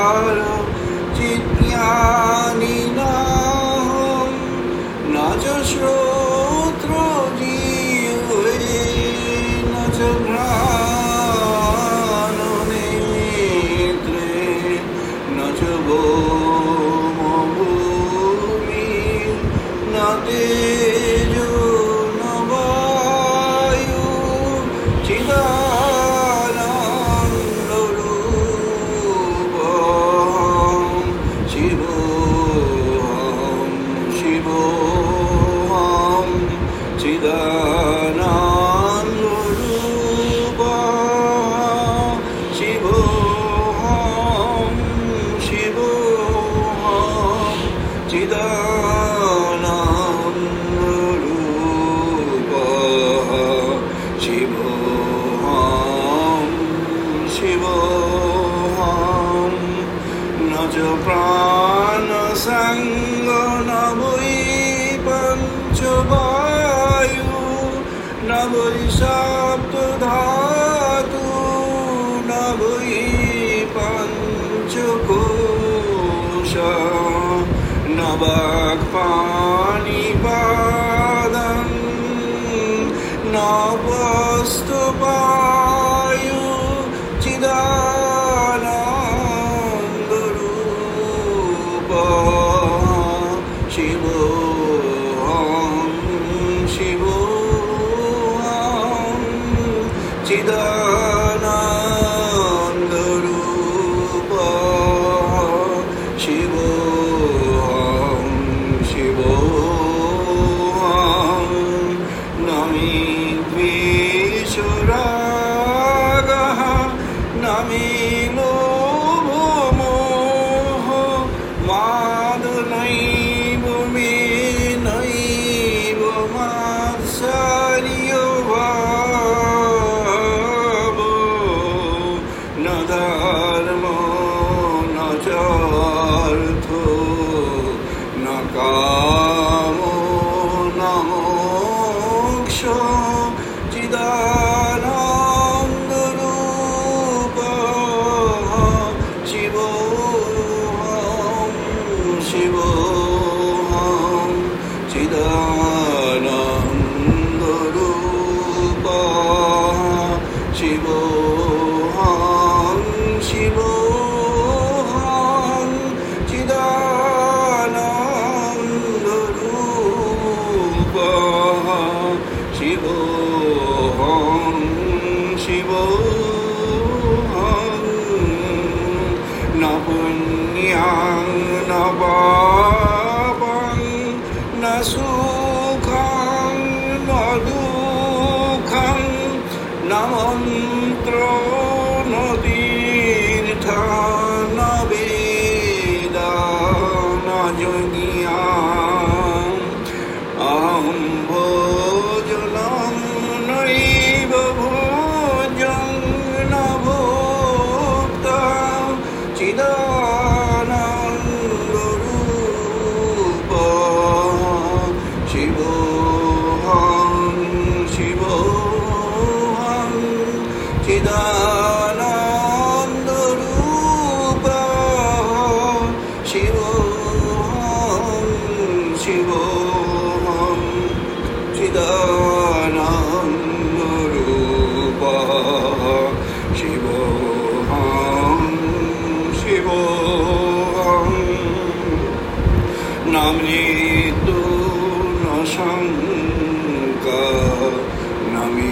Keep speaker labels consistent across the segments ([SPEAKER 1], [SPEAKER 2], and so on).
[SPEAKER 1] चिज्ञानिनाहं न च श्रोत्रजिह्वे न च घ्राणनेत्रे न च भूमि न तेजो न वायु चिदानन्दरूपं शिवोऽहं शिवोऽहं चिदानन्दरूपं शिवोऽहं शिवोऽहं चिदानन्दरूपं शिवोऽहं शिवोऽहं न च प्राणसंगो न वै पञ्चवायु न वै सप्तधातु न वै पञ्चकोश न वाक्पाणिपादं न वस्तुवायु चिदानन्दरूपं शिवोऽहं शिवोऽहं चिदानन्दरूपं शिवोऽहं शिवोऽहं न मे द्वेषरागः न मे लोभमोहो मादनैव मे नैव मात्सर्यभावो न धर्मो न चार्थो न कामो न मोक्षो चिदानन्दरूपं शिवोऽहं शिवोऽहं चिदानन्दरूपं शिवोऽहं शिवोऽहं चिदानन्दरूपं शिवोऽहं शिवोऽहं न पुण्यं न पापं न सुखं न दुःखं न मन्त्रो न तीर्थं न वेदा न यज्ञम् अहं भोजनं नैव भोज्यं न भोक्ता चिदानन्दरूपं शिवोऽहं शिवोऽहं चिदानन्दरूपं शिवोऽहं शिवोऽहं चिदानन्दरूपं शिवोऽहं शिवोऽहं न मृत्युः न शङ्का न मे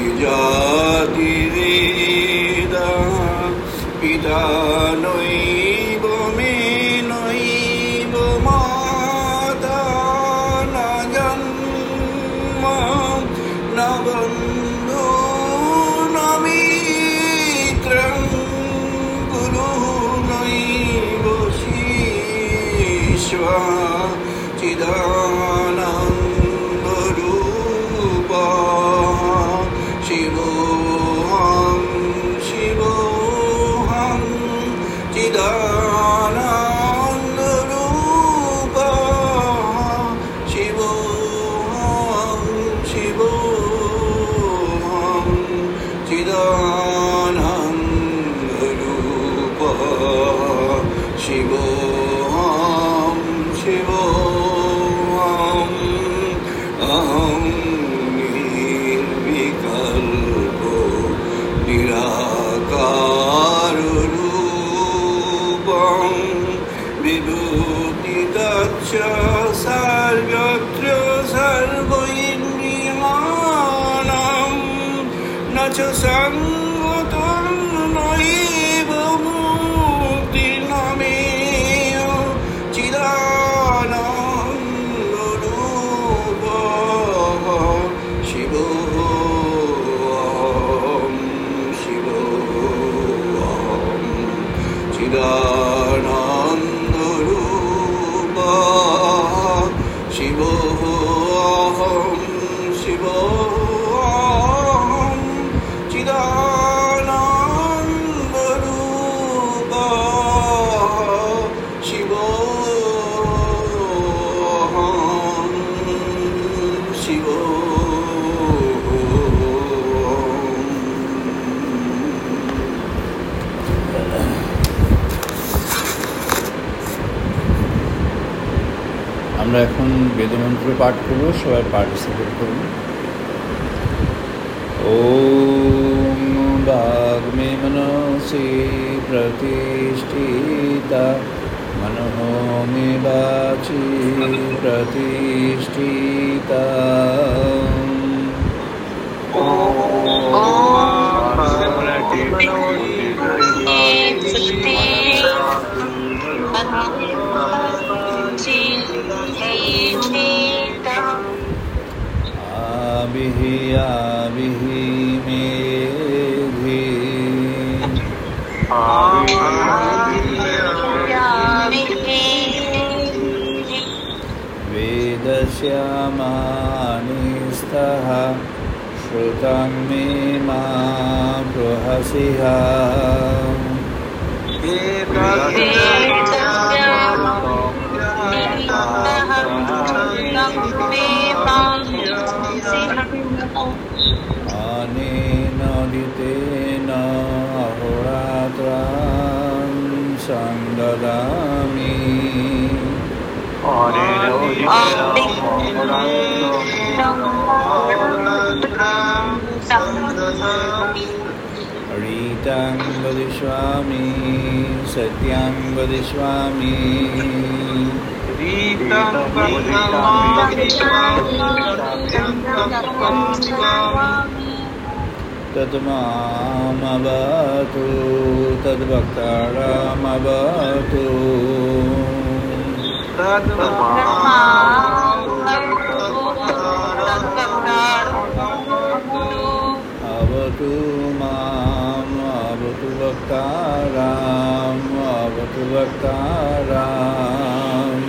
[SPEAKER 1] जातिर्वेदः पिता नैव मे नैव माता न जन्म न बन्धु न मित्रं गुरुः नैव शिष्यः चिदानन्दरूपं शिवोऽहं शिवोऽहं चिदानन्दरूपं शिवोऽहं शिवोऽहं चिदानन्दरूपं शिवोऽहं शिवोऽहं अहं निर्विकल्पो निराकाररूपं विभूतितच्च सर्वत्र सर्वैर्निहानं न च सङ्गतं नैव मुक्तिर्नमेय चिदानन्दरूपः शिवोऽहं शिवोऽहं चिदानन्दरूपः शिवोऽहं शिवोऽहं चिदानन्दरूपः शिवोऽहं
[SPEAKER 2] আমরা এখন বেদমন্ত্র পাঠ করব, সবাই পার্টিসিপেট করুন। ওম বাগ্মে মনসি প্রতিষ্ঠিতা মনঃ মে বাচি প্রতিষ্ঠিতা आबिहि आबिहि मेधि वेदस्यामानिस्तः श्रुतं मे मा बृहसिः अनेन दितेन अहोरात्रं संददामि रीतं वदिष्यामि सत्यं वदिष्यामि तद्मामवतु तद्भक्तारमवतु अवतु माम् अवतु भक्ताराम् अवतु भक्ताराम्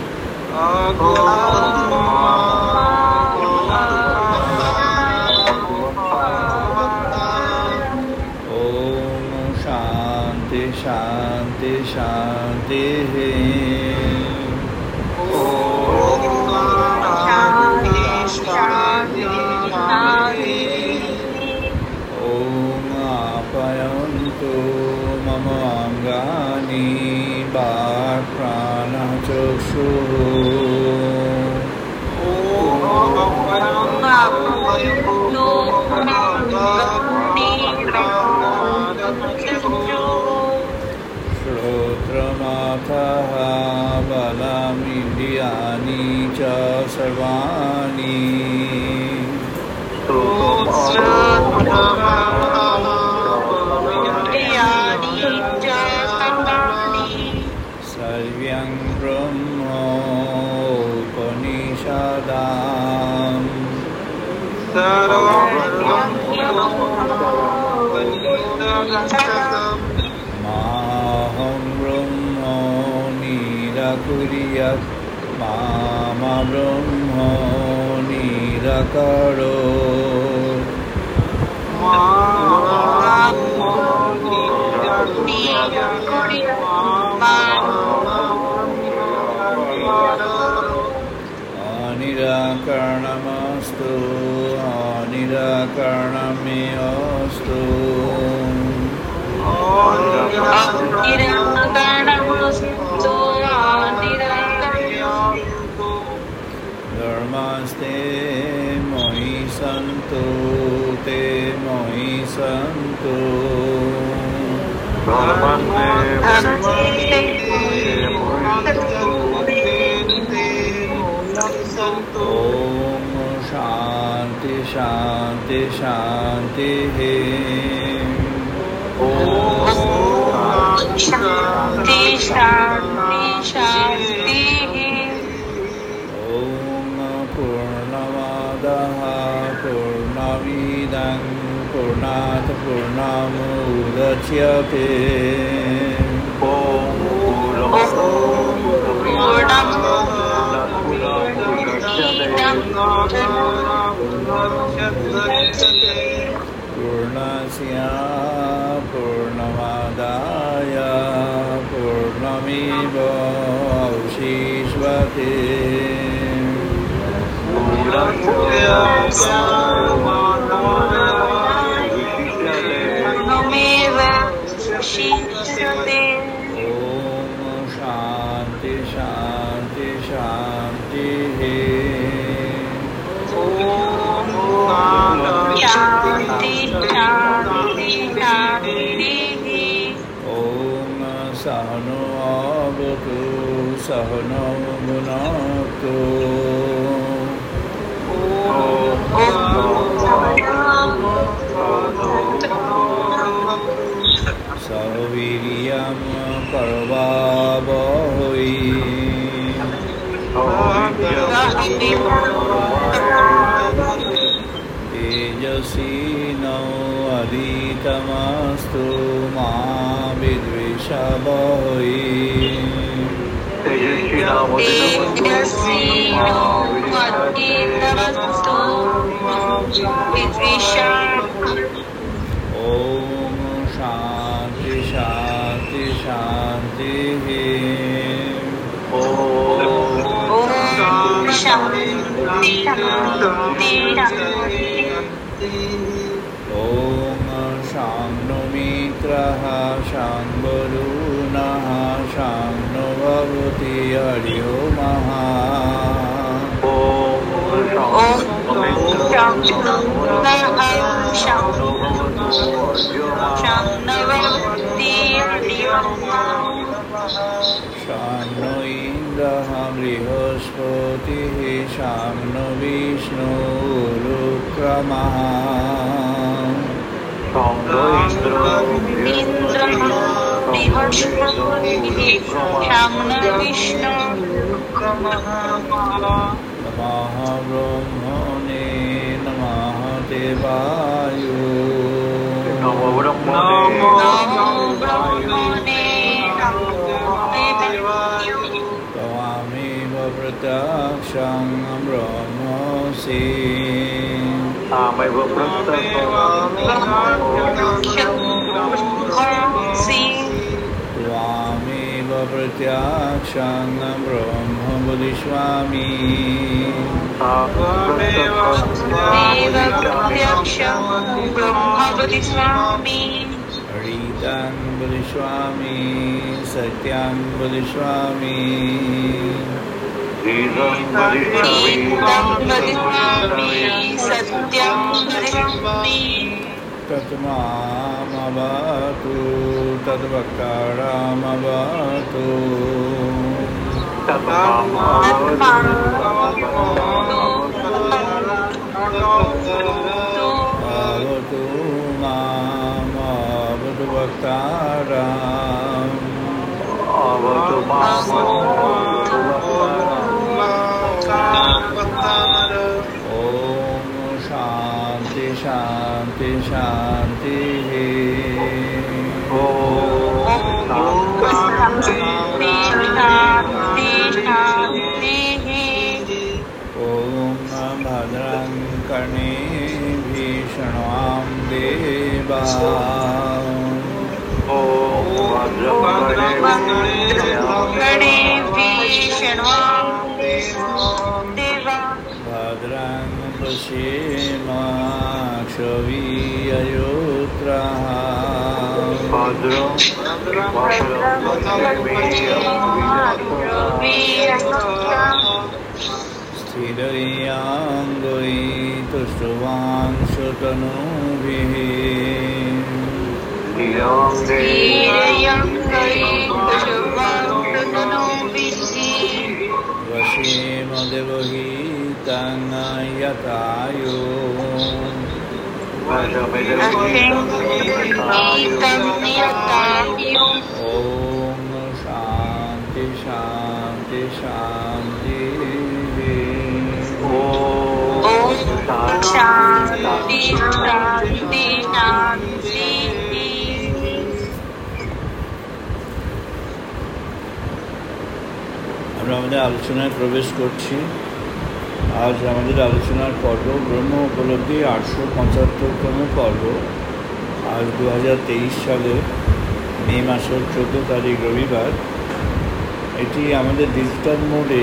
[SPEAKER 2] ओम शांति शांति शांति ओम आपयन्तु मम अंगानि वाक्प्राणः चक्षुः श्रोत्रमाथः बलमिन्द्रियाणि च सर्वाणि सर्वं ब्रह्मोपनिषदाम् माहं ब्रह्म निराकुर्यात् मा ब्रह्म निराकरोत् अनिराकरणमस्तु अनिराकरणमे अस्तु
[SPEAKER 3] निराकरणमस्तु
[SPEAKER 2] santu Om Shanti Shanti Shanti
[SPEAKER 3] Om Shanti Shanti Shanti
[SPEAKER 2] Om Purnamadaha Purnamidam Purnat Purnamudachyate
[SPEAKER 3] Om
[SPEAKER 2] Purnasya Purnamadaya Purnamiva Avshishvate Om Shanti Shanti Shanti
[SPEAKER 3] Shanti Shanti Shanti
[SPEAKER 2] Om Sahano Avatu Sahano Bhunaktu Sahaviriyam Karvavahui Tejasvino Aditamastu Ma Vidvishabhahui Om Shanti Shanti Shanti Om Shangno Mitraha Shangvarunaha Shangno Bhavati Hariyo Maha Shangno Indraha Brihaspatihi Shangno Vishnu Rukramaha Namaha Brahmane Namaha Devayo Tavameva Pratyaksham Brahmasi Tvameva Pratyaksham Brahma Bodhiswami Ritam Bodhiswami Satyam Bodhiswami Tatmamavatu Tadvakaramavatu Avatu Mamavatu Vaktaram Om Shanti Shanti Shanti Om Bhadran Karne Bhishanam Deva Bhadran Pashima Kshaviyayotraha Sthirayangoi Tushtuvan Sutanubhihi
[SPEAKER 3] वीर्यङ्करी पशुवास्तनो विद्धि
[SPEAKER 2] वशीम देवहि तन्नयतायो
[SPEAKER 3] अस्मिन्नीतन्यतायो
[SPEAKER 2] ओम शांति शांति शांति
[SPEAKER 3] ॐ शान्ति शान्ति शान्तिः
[SPEAKER 2] আমরা আমাদের আলোচনায় প্রবেশ করছি। আজ আমাদের আলোচনার পর্ব ব্রহ্ম উপলব্ধি 875তম পর্ব। আজ 2023 সালের মে মাসের 14 তারিখ রবিবার। এটি আমাদের ডিজিটাল মোডে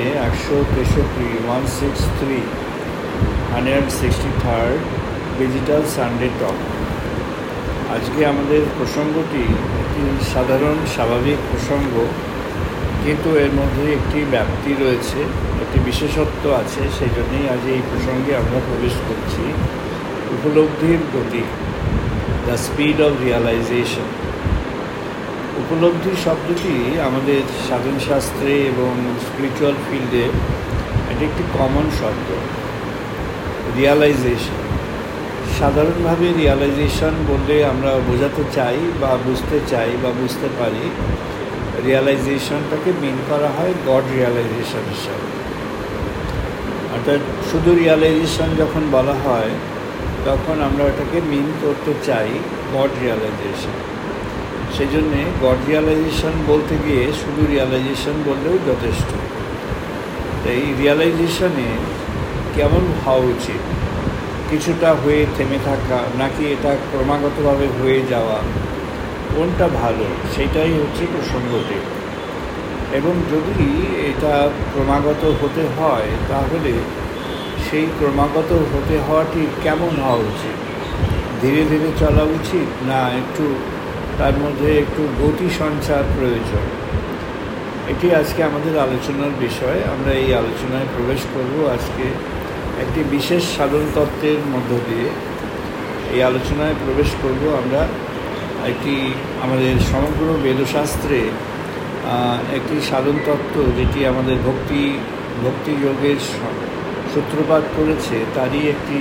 [SPEAKER 2] 163 ডিজিটাল সানডে টক। আজকে আমাদের প্রসঙ্গটি একটি সাধারণ স্বাভাবিক প্রসঙ্গ, কিন্তু এর মধ্যে একটি ব্যাপ্তি রয়েছে, একটি বিশেষত্ব আছে। সেই জন্যই আজ এই প্রসঙ্গে আমরা প্রবেশ করছি। উপলব্ধির গতি, দ্য স্পিড অফ রিয়ালাইজেশন। উপলব্ধি শব্দটি আমাদের সাধন শাস্ত্রে এবং স্পিরিচুয়াল ফিল্ডে এটি একটি কমন শব্দ। রিয়ালাইজেশন, সাধারণভাবে রিয়ালাইজেশন বললে আমরা বোঝাতে চাই বা বুঝতে চাই বা বুঝতে পারি, রিয়ালাইজেশনটাকে মিন করা হয় গড রিয়ালাইজেশন হিসাবে। অর্থাৎ শুধু রিয়ালাইজেশন যখন বলা হয় তখন আমরা এটাকে মিন করতে চাই গড রিয়ালাইজেশন। সেই জন্যে গড রিয়ালাইজেশন বলতে গিয়ে শুধু রিয়ালাইজেশন বললেও যথেষ্ট। এই রিয়ালাইজেশনে কেমন হওয়া উচিত? কিছুটা হয়ে থেমে থাকা, নাকি এটা ক্রমাগতভাবে হয়ে যাওয়া, কোনটা ভালো? সেটাই হচ্ছে প্রসঙ্গটি। এবং যদি এটা ক্রমাগত হতে হয় তাহলে সেই ক্রমাগত হতে হওয়াটি কেমন হওয়া উচিত? ধীরে ধীরে চলা উচিত, না একটু তার মধ্যে একটু গতি সঞ্চার প্রয়োজন? এটি আজকে আমাদের আলোচনার বিষয়। আমরা এই আলোচনায় প্রবেশ করব আজকে একটি বিশেষ সাধন তত্ত্বের মধ্য দিয়ে। এই আলোচনায় প্রবেশ করব আমরা একটি আমাদের সমগ্র বেদশাস্ত্রে একটি সাধন তত্ত্ব, যেটি আমাদের ভক্তি যোগের সূত্রপাত করেছে, তারই একটি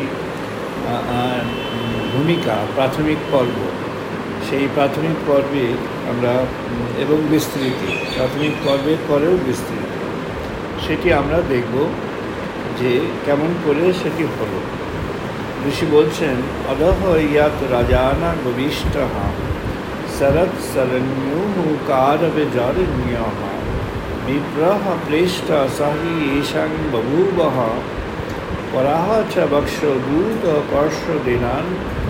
[SPEAKER 2] ভূমিকা, প্রাথমিক পর্ব। সেই প্রাথমিক পর্বে আমরা এবং বিস্তৃতি, প্রাথমিক পর্বের পরেও বিস্তৃতি, সেটি আমরা দেখব যে কেমন করে সেটি হলো। ঋষি বলছেন, অদহ ইয়াত রাজানা গবিষ্টঃ শরৎ শরণ্যুকারবিজরণ্যঃ বিপ্রহ প্রেষ্ঠ সহি ঈশাং বভূবঃ পরাহ চ বক্ষদূত পার্শ্বদিনান।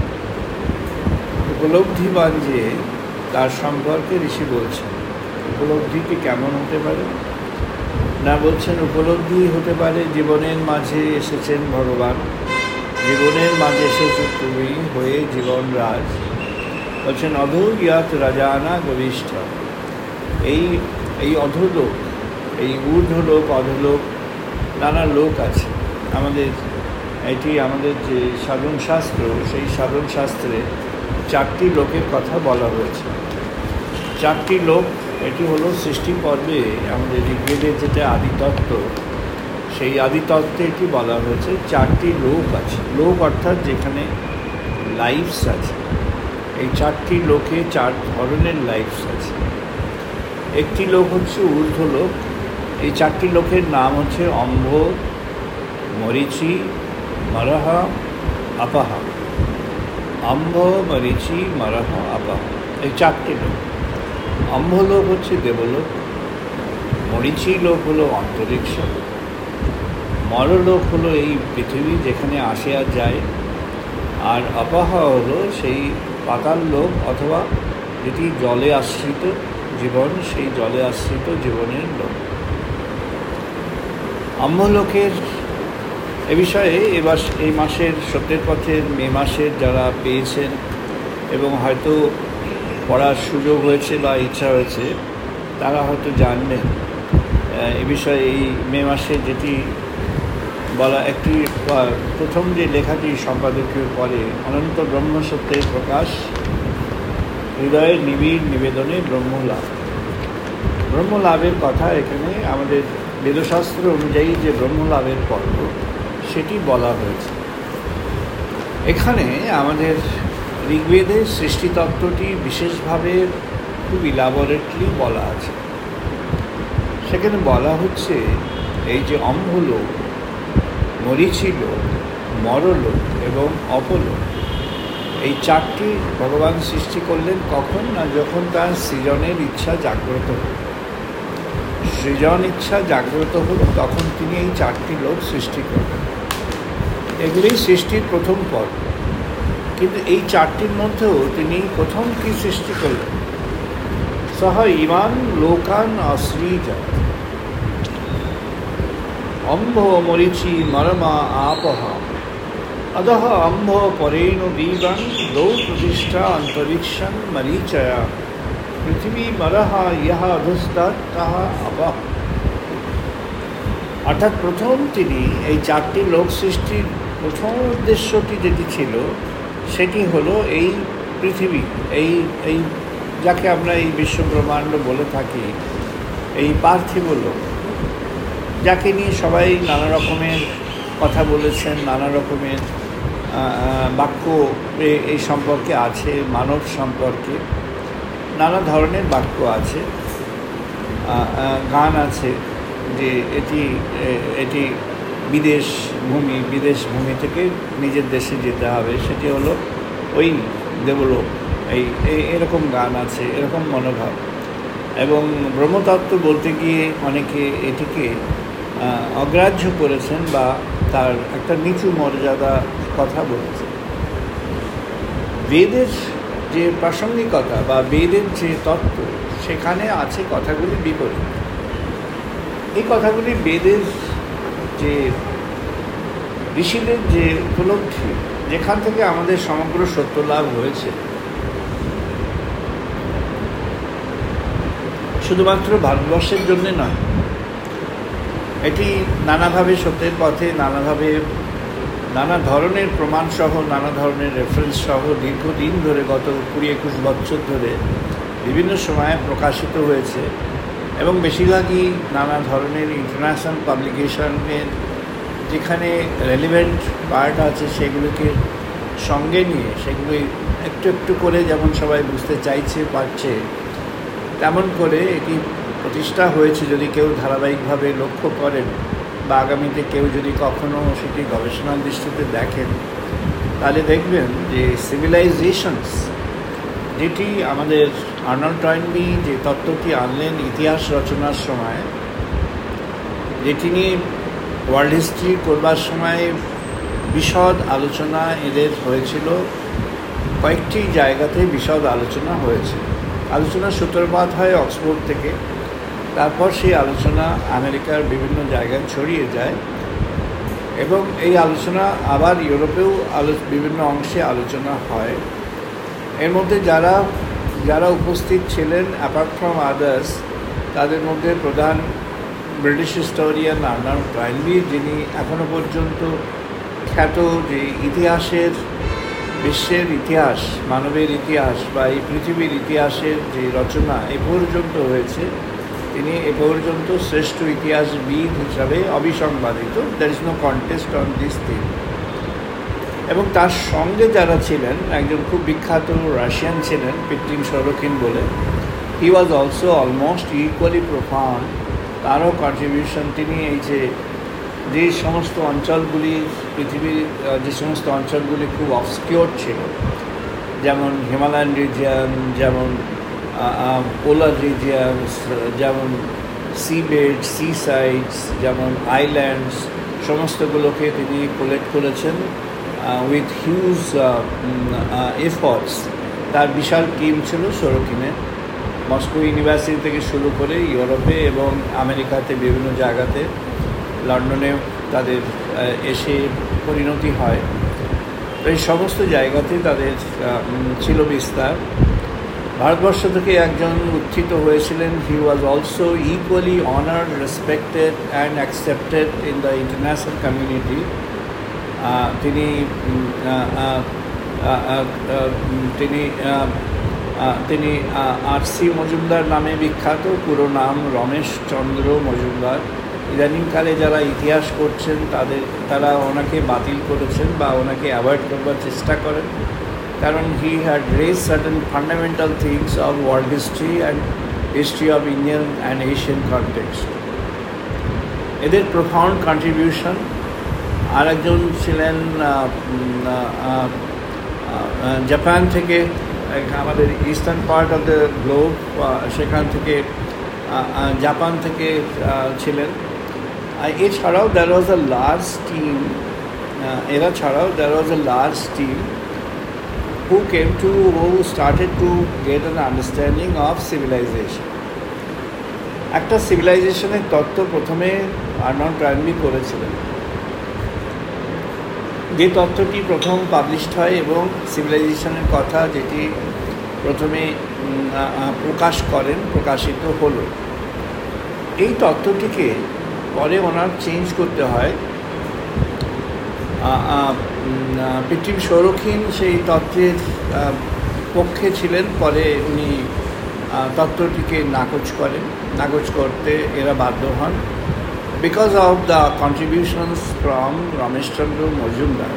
[SPEAKER 2] উপলব্ধিবান যে, তার সম্পর্কে ঋষি বলছেন উপলব্ধিটি কেমন হতে পারে। না, বলছেন উপলব্ধি হতে পারে জীবনের মাঝে এসেছেন ভগবান, জীবনের মাঝে এসেছে তুমি হয়ে জীবন রাজ। বলছেন অধো ইয়াত রাজানা গবিষ্ঠ। এই অধোলোক, এই ঊর্ধ্বলোক, অধোলোক, নানা লোক আছে আমাদের। এটি আমাদের যে সাধন শাস্ত্র, সেই সাধন শাস্ত্রে 4টি লোকের কথা বলা হয়েছে। 4টি লোক, এটি হলো সৃষ্টি পর্বে আমাদের ঋগ্বেদের যেটা আদিতত্ত্ব, সেই আদিতত্ত্বে এটি বলা হয়েছে 4টি লোক আছে। লোক অর্থাৎ যেখানে লাইফস আছে। এই 4টি লোকে 4 ধরনের লাইফস আছে। একটি লোক হচ্ছে ঊর্ধ্বলোক। এই 4টি লোকের নাম হচ্ছে অম্ভ, মরিচি, মরহ, অপহ। অম্ভ, মরিচি, মরহ, অপহ, এই 4টি লোক। অম্ভলোক হচ্ছে দেবলোক, মরিচি লোক হলো অন্তরিক্ষ, মরলোক হলো এই পৃথিবী যেখানে আসে আর যায়, আর অপহ হলো সেই পাতাল লোক অথবা যেটি জলে আশ্রিত জীবন, সেই জলে আশ্রিত জীবনের লোক। অম্ভলোকের এ বিষয়ে এই মাসের সত্যের পথের মে মাসের যারা পেয়েছেন এবং হয়তো পড়ার সুযোগ হয়েছে বা ইচ্ছা হয়েছে, তারা হয়তো জানবেন এ বিষয়ে। এই মে মাসে যেটি বলা, একটি প্রথম যে লেখাটি সম্পাদকীয় পরে অনন্ত ব্রহ্মসত্যের প্রকাশ, হৃদয়ের নিবিড় নিবেদনে ব্রহ্মলাভ। ব্রহ্মলাভের কথা এখানে আমাদের বেদশাস্ত্র অনুযায়ী যে ব্রহ্মলাভের পর্ব সেটি বলা হয়েছে। এখানে আমাদের ঋগ্বেদের সৃষ্টিতত্ত্বটি বিশেষভাবে খুব ইলাবোরেটলি বলা আছে। সেখানে বলা হচ্ছে এই যে অম্ভলোক, মরীচিলোক, মরলোক এবং অপলোক, এই চারটি ভগবান সৃষ্টি করলেন কখন? না যখন তার সৃজনের ইচ্ছা জাগ্রত হল। সৃজন ইচ্ছা জাগ্রত হল তখন তিনি এই চারটি লোক সৃষ্টি করলেন। এগুলি সৃষ্টির প্রথম পর্ব। কিন্তু এই চারটির মধ্যেও তিনি প্রথম কি সৃষ্টি করলেন? সহ ইমান লোকান অশ্রীজ অম্ভ মরিচি মরমা আপহা अदह अम्भ परेण दीवं द्वौ प्रतिष्ठा अंतरिक्षं मरीचया पृथ्वी मरह यह अधस्तः अपः। অর্থাৎ প্রথম তিনি এই চারটি লোক সৃষ্টির প্রথম উদ্দেশ্যটি যেটি ছিল সেটি হলো এই পৃথিবী, এই যাকে আমরা এই বিশ্বব্রহ্মাণ্ড বলে থাকি, এই পার্থিব লোক, যাকে নিয়ে সবাই নানা রকমের কথা বলেছেন, নানা রকমের বাক্য এই সম্পর্কে আছে, মানব সম্পর্কে নানা ধরনের বাক্য আছে, গান আছে যে এটি বিদেশ ভূমি থেকে নিজের দেশে যেতে হবে, সেটি হলো ওই দেবলোক, এরকম গান আছে, এরকম মনোভাব। এবং ব্রহ্মতত্ত্ব বলতে গিয়ে অনেকে এটিকে অগ্রাহ্য করেছেন বা তার একটা নিচু মর্যাদা কথা বলেছেন। বেদের যে প্রাসঙ্গিকতা বা বেদের যে তত্ত্ব, সেখানে আছে কথাগুলি বিপরীত। এই কথাগুলি বেদের যে ঋষিদের যে উপলব্ধি, যেখান থেকে আমাদের সমগ্র সত্য লাভ হয়েছে, শুধুমাত্র ভারতবর্ষের জন্যে নয়, এটি নানাভাবে সত্যের পথে নানা ধরনের প্রমাণসহ, নানা ধরনের রেফারেন্স সহ দীর্ঘদিন ধরে, গত 20-21 বছর ধরে বিভিন্ন সময়ে প্রকাশিত হয়েছে এবং বেশিরভাগই নানা ধরনের ইন্টারন্যাশনাল পাবলিকেশনের যেখানে রেলিভেন্ট পার্ট আছে সেগুলোকে সঙ্গে নিয়ে সেগুলি একটু একটু করে যেমন সবাই বুঝতে চাইছে পারছে, তেমন করে এটি প্রতিষ্ঠা হয়েছে। যদি কেউ ধারাবাহিকভাবে লক্ষ্য করেন বা আগামীতে কেউ যদি কখনও সেটি গবেষণার দৃষ্টিতে দেখেন, তাহলে দেখবেন যে সিভিলাইজেশনস, যেটি আমাদের আর্নল্ড টয়েনবি যে তত্ত্বটি আনলেন ইতিহাস রচনার সময়, যেটি নিয়ে ওয়ার্ল্ড হিস্ট্রি করবার সময় বিশদ আলোচনা এদের হয়েছিল, কয়েকটি জায়গাতে বিশদ আলোচনা হয়েছে। আলোচনার সূত্রপাত হয় অক্সফোর্ড থেকে, তারপর সেই আলোচনা আমেরিকার বিভিন্ন জায়গায় ছড়িয়ে যায় এবং এই আলোচনা আবার ইউরোপেও বিভিন্ন অংশে আলোচনা হয়। এর মধ্যে যারা উপস্থিত ছিলেন অ্যাপার্ট ফ্রম আদার্স, তাদের মধ্যে প্রধান ব্রিটিশ হিস্টোরিয়ান আর্নল্ড টয়েনবি, যিনি এখনও পর্যন্ত খ্যাত যে ইতিহাসের, বিশ্বের ইতিহাস, মানবের ইতিহাস বা এই পৃথিবীর ইতিহাসের যে রচনা এ পর্যন্ত হয়েছে, তিনি এ পর্যন্ত শ্রেষ্ঠ ইতিহাসবিদ হিসাবে অবিসংবাদিত। There is no contest on this thing. এবং তার সঙ্গে যারা ছিলেন, একজন খুব বিখ্যাত রাশিয়ান ছিলেন পিট্রিন সরোকিন বলে, he was also almost equally profound. তারও কন্ট্রিবিউশন, তিনি এই যে সমস্ত অঞ্চলগুলি, পৃথিবীর যে সমস্ত অঞ্চলগুলি খুব অবসকিউর ছিল, যেমন হিমালয়ান রিজিয়ন, যেমন পোলার রিজিয়নস, যেমন সি বেড, সি সাইডস, যেমন আইল্যান্ডস, সমস্তগুলোকে তিনি কালেক্ট করেছেন উইথ হিউজ এফর্টস। তার বিশাল টিম ছিল সরোকিনের, মস্কো ইউনিভার্সিটি থেকে শুরু করে ইউরোপে এবং আমেরিকাতে বিভিন্ন জায়গাতে, লন্ডনে তাদের এসে পরিণতি হয়। এই সমস্ত জায়গাতে তাদের ছিল বিস্তার। ভারতবর্ষ থেকে একজন উত্থিত হয়েছিলেন। He was also equally honoured, respected and accepted in the international community. তিনি তিনি আর.সি. মজুমদার নামে বিখ্যাত, পুরো নাম রমেশ চন্দ্র মজুমদার। ইদানিংকালে যারা ইতিহাস করছেন তারা ওনাকে বাতিল করেছেন বা ওনাকে অ্যাভয়েড করবার চেষ্টা করেন, কারণ he had raise certain fundamental things of world history and history of Indian and Asian context. এদের প্রফাউন্ড কন্ট্রিবিউশন। আর একজন ছিলেন জাপান থেকে, আমাদের eastern part of the globe, সেখান থেকে জাপান থেকে ছিলেন। এছাড়াও there was a large team, এরা ছাড়াও there was a large team who started to get an understanding of civilization. একটা সিভিলাইজেশনের তত্ত্ব প্রথমে আর্নল্ড টয়েনবি করেছিলেন, যে তত্ত্বটি প্রথম পাবলিশড হয় এবং সিভিলাইজেশনের কথা যেটি প্রথমে প্রকাশিত হলো। এই তত্ত্বটিকে পরে ওনার চেঞ্জ করতে হয়। পৃথিবী সৌরক্ষীণ সেই তত্ত্বের পক্ষে ছিলেন, পরে উনি তত্ত্বটিকে নাকচ করতে এরা বাধ্য হন, because of the contributions from Rameshchandra Majumdar.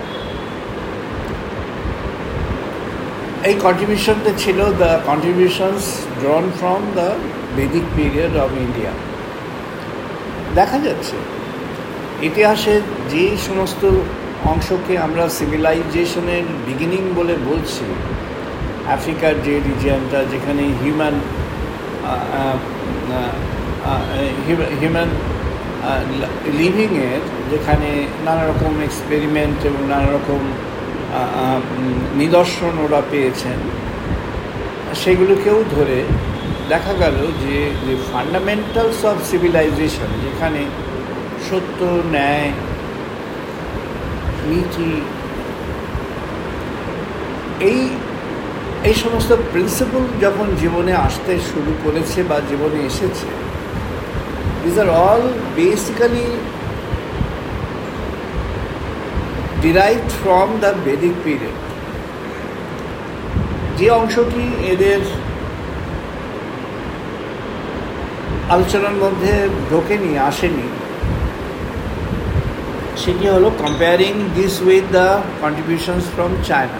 [SPEAKER 2] এই কন্ট্রিবিউশনটা ছিল the contributions drawn from the Vedic period of India. দেখা যাচ্ছে ইতিহাসের যে সমস্ত অংশকে আমরা সিভিলাইজেশনের বিগিনিং বলে বলছি, আফ্রিকার যে রিজিয়নটা যেখানে হিউম্যান লিভিংয়ের, যেখানে নানা রকম এক্সপেরিমেন্ট এবং নানা রকম নিদর্শন ওরা পেয়েছেন, সেগুলোকেও ধরে দেখা গেল যে ফান্ডামেন্টালস অফ সিভিলাইজেশন, যেখানে সত্য, ন্যায়, নীতি, এই সমস্ত প্রিন্সিপল যখন জীবনে আসতে শুরু করেছে বা জীবনে এসেছে, this are all basically derived from the Vedic period. যে অংশটি এদের আলোচনার মধ্যে ঢোকেনি, আসেনি, সেটি হলো comparing this with the contributions from China.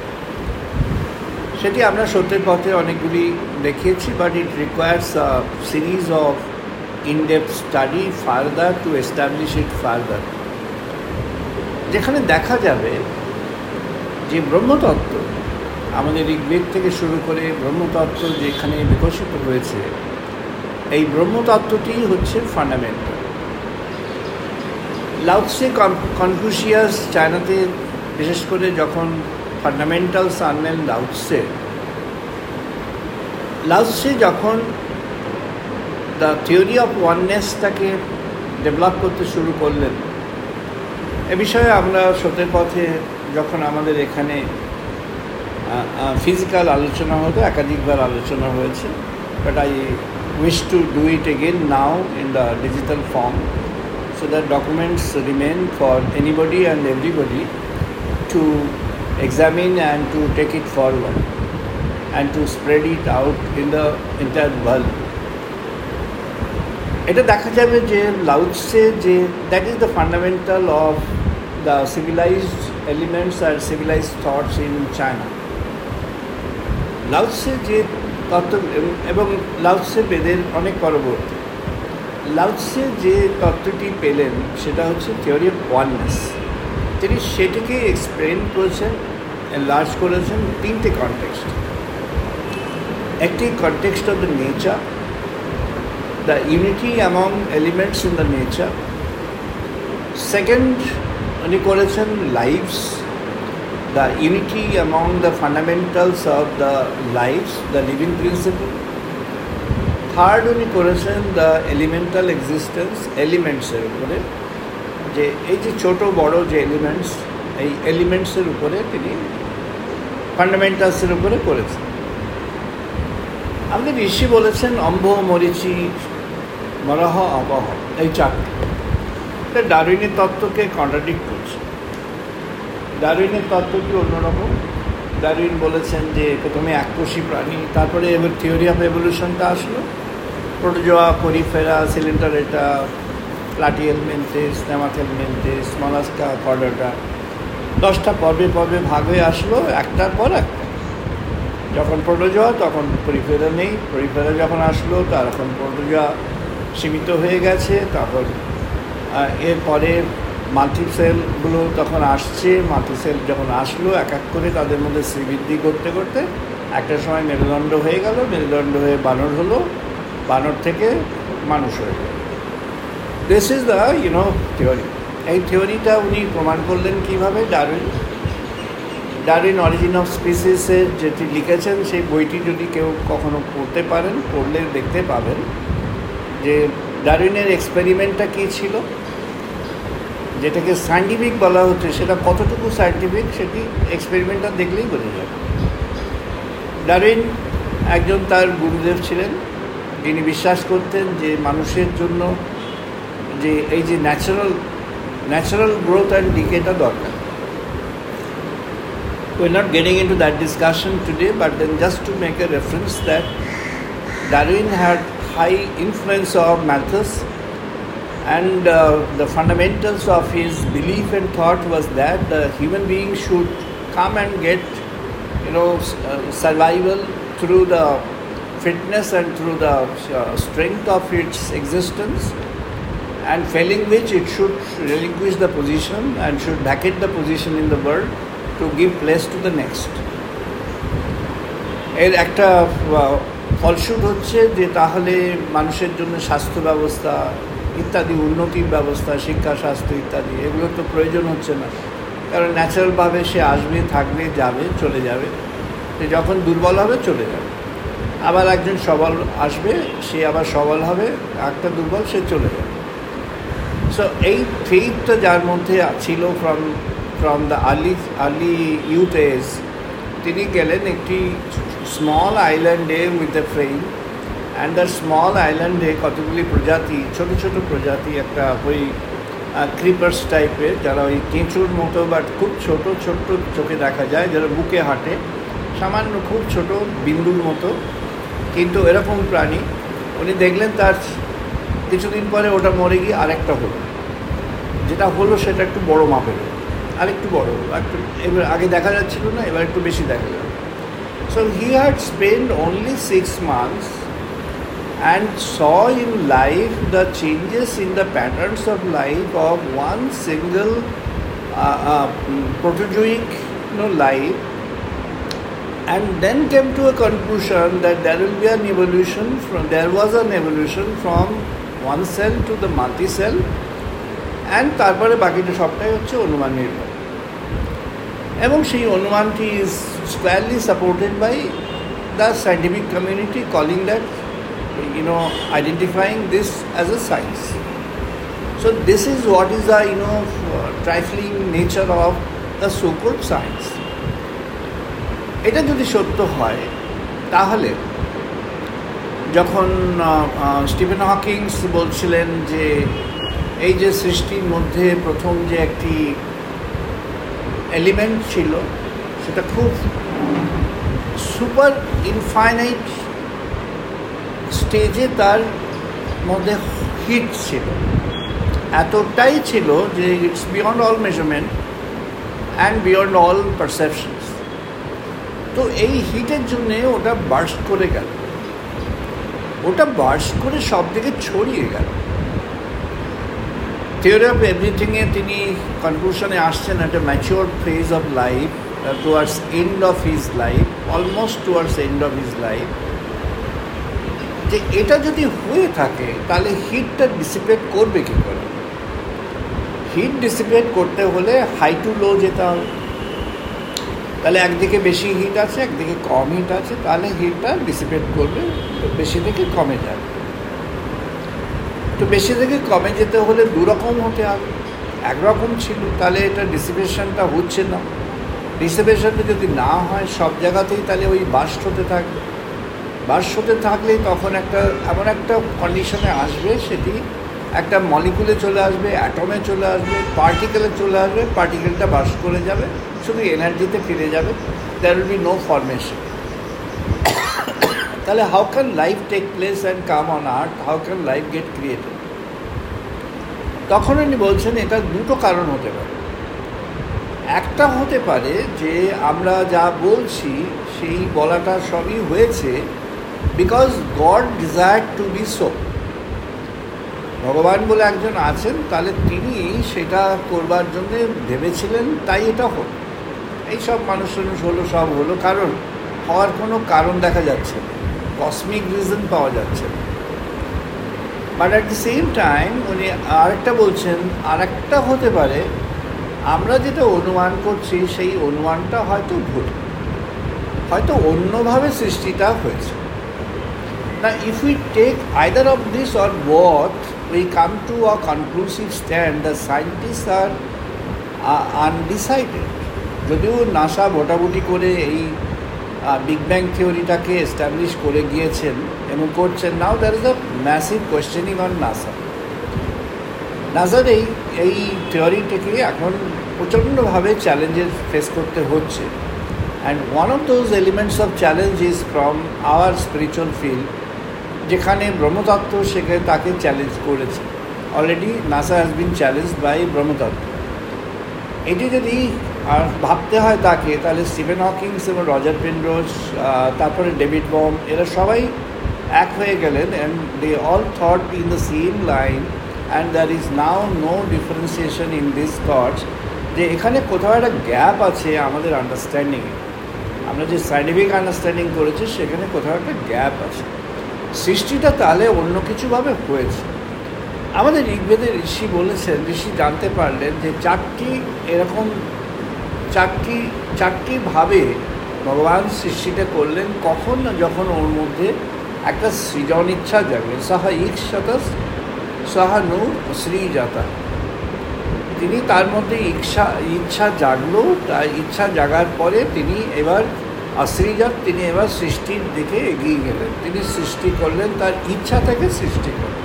[SPEAKER 2] সেটি আমরা সত্যের পথে অনেকগুলি দেখিয়েছি, but it requires a series of in depth study further to establish it further, যেখানে দেখা যাবে যে ব্রহ্মতত্ত্ব, আমাদের ঋগ্বেদ থেকে শুরু করে ব্রহ্মতত্ত্ব যেখানে বিকশিত হয়েছে, এই ব্রহ্মতত্ত্বটি হচ্ছে ফান্ডামেন্টাল। লাওৎসে, কনফুসিয়াস চায়নাতে বিশেষ করে যখন ফান্ডামেন্টালস আনলেন লাওৎসে যখন দ্য থিওরি অফ ওয়াননেসটাকে ডেভেলপ করতে শুরু করলেন, এ বিষয়ে আমরা সত্যের পথে যখন আমাদের এখানে ফিজিক্যাল আলোচনা হতো, একাধিকবার আলোচনা হয়েছে, but I wish to do it again now in the digital form, so that documents remain for anybody and everybody to examine and to take it forward and to spread it out in the entire world. এটা দেখা যাবে যে Laozi, যে that is the fundamental of the civilized elements আর civilized thoughts in China. Laozi যে তত্ত্ব, এবং লাওৎসে বেদের অনেক পরবর্তী, লাওৎসে যে তত্ত্বটি পেলেন সেটা হচ্ছে থিওরি অফ ওয়াননেস। তিনি সেটিকে এক্সপ্লেন করেছেন, এনলার্জ করেছেন তিনটে কনটেক্সট। একটি context of the nature, the unity among elements in the nature. Second উনি করেছেন lifes, the unity among the fundamentals of the lives, the living principle. Third উনি করেছেন the elemental existence, এলিমেন্টসের উপরে, যে এই যে ছোট বড় যে এলিমেন্টস, এই এলিমেন্টসের উপরে তিনি ফান্ডামেন্টালসের উপরে করেছেন। আমাদের ঋষি বলেছেন অম্ভ, মরিচি, মরহ, অবহ, এই চারটি। এটা ডারউইনের তত্ত্বকে কন্ট্রাডিক্ট করছে। ডারউইনের তত্ত্বটি অন্যরকম, ডারউইন বলেছেন যে প্রথমে এককোষী প্রাণী, তারপরে এবার থিওরি অফ এভলিউশনটা আসলো, protozoa, porifera, coelenterata, platyhelminthes, nemathelminthes, mollusca, chordata, 10টা পর্বে পর্বে ভাগ হয়ে আসলো একটার পর একটা। যখন প্রোটোজোয়া তখন পরিফেরা নেই, পরিফেরা যখন আসলো তখন প্রোটোজোয়া সীমিত হয়ে গেছে, তখন এরপরে মাল্টিসেলগুলো তখন আসছে, মাল্টিসেল যখন আসলো এক এক করে তাদের মধ্যে শ্রীবৃদ্ধি করতে করতে একটা সময় মেরুদণ্ড হয়ে গেল, মেরুদণ্ড হয়ে বানর হলো, বানর থেকে মানুষ হয়ে গেল। This is the theory. এই থিওরিটা উনি প্রমাণ করলেন কীভাবে? ডারউইন অরিজিন অফ স্পিসিসের যেটি লিখেছেন সেই বইটি যদি কেউ কখনো পড়তে পারেন, পড়লে দেখতে পাবেন যে ডারউইনের এক্সপেরিমেন্টটা কী ছিল, যেটাকে সায়েন্টিফিক বলা হচ্ছে সেটা কতটুকু সায়েন্টিফিক সেটি এক্সপেরিমেন্টটা দেখলেই বোঝা যাবে। ডারউইন একজন তার গুরুদেব ছিলেন, তিনি বিশ্বাস করতেন যে মানুষের জন্য যে এই যে ন্যাচারাল গ্রোথ অ্যান্ড ডিকেটা দরকার। We're not getting into that discussion today, but then just to make a reference that Darwin had high influence of Malthus, and the fundamentals of his belief and thought was that the human being should come and get survival through the fitness and through the strength of its existence, and failing which it should relinquish the position and should vacate the position in the world to give place to the next. এর একটা ফলস্বরূপ হচ্ছে যে তাহলে মানুষের জন্য স্বাস্থ্য ব্যবস্থা ইত্যাদি, উন্নতির ব্যবস্থা, শিক্ষা, স্বাস্থ্য ইত্যাদি এগুলো তো প্রয়োজন হচ্ছে না, কারণ ন্যাচারালভাবে সে আসবে, থাকবে, যাবে, চলে যাবে। সে যখন দুর্বল হবে চলে যাবে, আবার একজন সবল আসবে, সে আবার সবল হবে, একটা দুর্বল সে চলে যাবে। সো এই ফেইথটা যার মধ্যে ছিল from the early youth age, তিনি গেলেন একটি স্মল আইল্যান্ডে with a friend, and the small আইল্যান্ডে কতগুলি প্রজাতি, ছোট ছোট প্রজাতি, একটা ওই ক্রিপার্স টাইপের, যারা ওই কেঁচুর মতো বাট খুব ছোট ছোট্ট চোখে দেখা যায়, যারা বুকে হাঁটে, সামান্য খুব ছোট বিন্দুর মতো, কিন্তু এরকম প্রাণী উনি দেখলেন। তার কিছুদিন পরে ওটা মরে গিয়ে আরেকটা হলো, যেটা হলো সেটা একটু বড় মাপের, আরেকটু বড়, একটু এবার আগে দেখা যাচ্ছিল না, এবার একটু বেশি দেখা যাবে। So he had spend only 6 months and saw in life the changes in the patterns of life of one single protozoic life, and then came to a conclusion that there was an evolution from one cell to the multi-cell, and তারপরে বাকিটা সবটাই হচ্ছে অনুমান নির্ভর, এবং সেই অনুমানটি is squarely supported by the scientific community, calling that identifying this as a science. So this is what is the trifling nature of the so-called science. এটা যদি সত্য হয় তাহলে যখন স্টিফেন হকিংস বলছিলেন যে এই যে সৃষ্টির মধ্যে প্রথম যে একটি এলিমেন্ট ছিল সেটা খুব সুপার ইনফাইনাইট স্টেজে, তার মধ্যে হিট ছিল, এতটাই ছিল যে it's beyond all measurement and beyond all perceptions. তো এই হিটের জন্যে ওটা বার্স্ট করে গেল, ওটা বার্স্ট করে সব দিকে ছড়িয়ে গেল। থিওরি অফ এভরিথিংয়ে তিনি কনক্লুশনে আসছেন একটা mature phase of life, towards end of his life, almost towards end of his life, যে এটা যদি হয়ে থাকে তাহলে হিটটা ডিসিপেট করবে কী করে? হিট ডিসিপেট করতে হলে হাই টু লো যেতে হবে, তাহলে একদিকে বেশি হিট আছে, একদিকে কম হিট আছে, তাহলে হিটটা ডিসিপেট করবে, বেশি থেকে কমে যাবে। তো বেশি থেকে কমে যেতে হলে দুরকম হতে হবে, একরকম ছিল তাহলে এটা ডিসিপেশনটা হচ্ছে না। ডিসিপেশনটা যদি না হয় সব জায়গাতেই, তাহলে ওই বার্স্ট হতে থাকবে, বার্স্ট হতে থাকলেই তখন এমন একটা কন্ডিশনে আসবে, সেটি একটা মলিকুলে চলে আসবে, অ্যাটমে চলে আসবে, পার্টিকেলে চলে আসবে, পার্টিকেলটা বাস করে যাবে, শুধু এনার্জিতে ফিরে যাবে, there will be no formation. তাহলে how can life take place and come on earth, how can life get created? তখন উনি বলছেন এটা দুটো কারণ হতে পারে। একটা হতে পারে যে আমরা যা বলছি সেই বলাটা সবই হয়েছে because God desire to be so. ভগবান বলে একজন আছেন, তাহলে তিনি সেটা করবার জন্য ভেবেছিলেন, তাই এটা হল। এইসব মানুষ হলো, সব হলো, কারণ হওয়ার কোনো কারণ দেখা যাচ্ছে না, কসমিক রিজন পাওয়া যাচ্ছে না। But at the same time উনি আরেকটা বলছেন, আরেকটা হতে পারে আমরা যেটা অনুমান করছি সেই অনুমানটা হয়তো ভুল, হয়তো অন্যভাবে সৃষ্টিটা হয়েছে। না, if we take either of this or both, we come to a conclusive stand. The scientists are undecided. যদিও নাসা ভোটাভুটি করে এই বিগ ব্যাং থিওরিটাকে এস্টাবলিশ করে গিয়েছেন এবং করছেন, now there is a massive questioning on NASA. নাসার এই থিওরিটাকে এখন প্রচণ্ডভাবে চ্যালেঞ্জের ফেস করতে হচ্ছে। And one of those elements of challenge is from our spiritual field, যেখানে ব্রহ্মতত্ত্ব সেখানে তাকে চ্যালেঞ্জ করেছে। Already NASA has been challenge by ব্রহ্মতত্ত্ব। এটি যদি আর ভাবতে হয় তাকে, তাহলে স্টিফেন হকিংস এবং রজার পেনরোজ, তারপরে ডেভিড বম, এরা সবাই এক হয়ে গেলেন, and they all thought in the same line, and there is now no differentiation in this thoughts, যে এখানে কোথাও একটা গ্যাপ আছে আমাদের আন্ডারস্ট্যান্ডিংয়ে। আমরা যে সায়েন্টিফিক আন্ডারস্ট্যান্ডিং করেছি সেখানে কোথাও একটা গ্যাপ আছে। সৃষ্টিটা তাহলে অন্য কিছুভাবে হয়েছে। আমাদের ঋগ্বেদের ঋষি বলেছেন, ঋষি জানতে পারলেন যে চারটিভাবে ভগবান সৃষ্টিটা করলেন। কখন না, যখন ওর মধ্যে একটা সৃজন ইচ্ছা জাগলেন। সাহা ঈক্ষত সাহা নু শ্রীজাতা, তিনি তার মধ্যে ইচ্ছা জাগলো। তার ইচ্ছা জাগার পরে তিনি এবার অশ্রীজাত, তিনি এবার সৃষ্টির দিকে এগিয়ে গেলেন। তিনি সৃষ্টি করলেন, তার ইচ্ছা থেকে সৃষ্টি করলেন।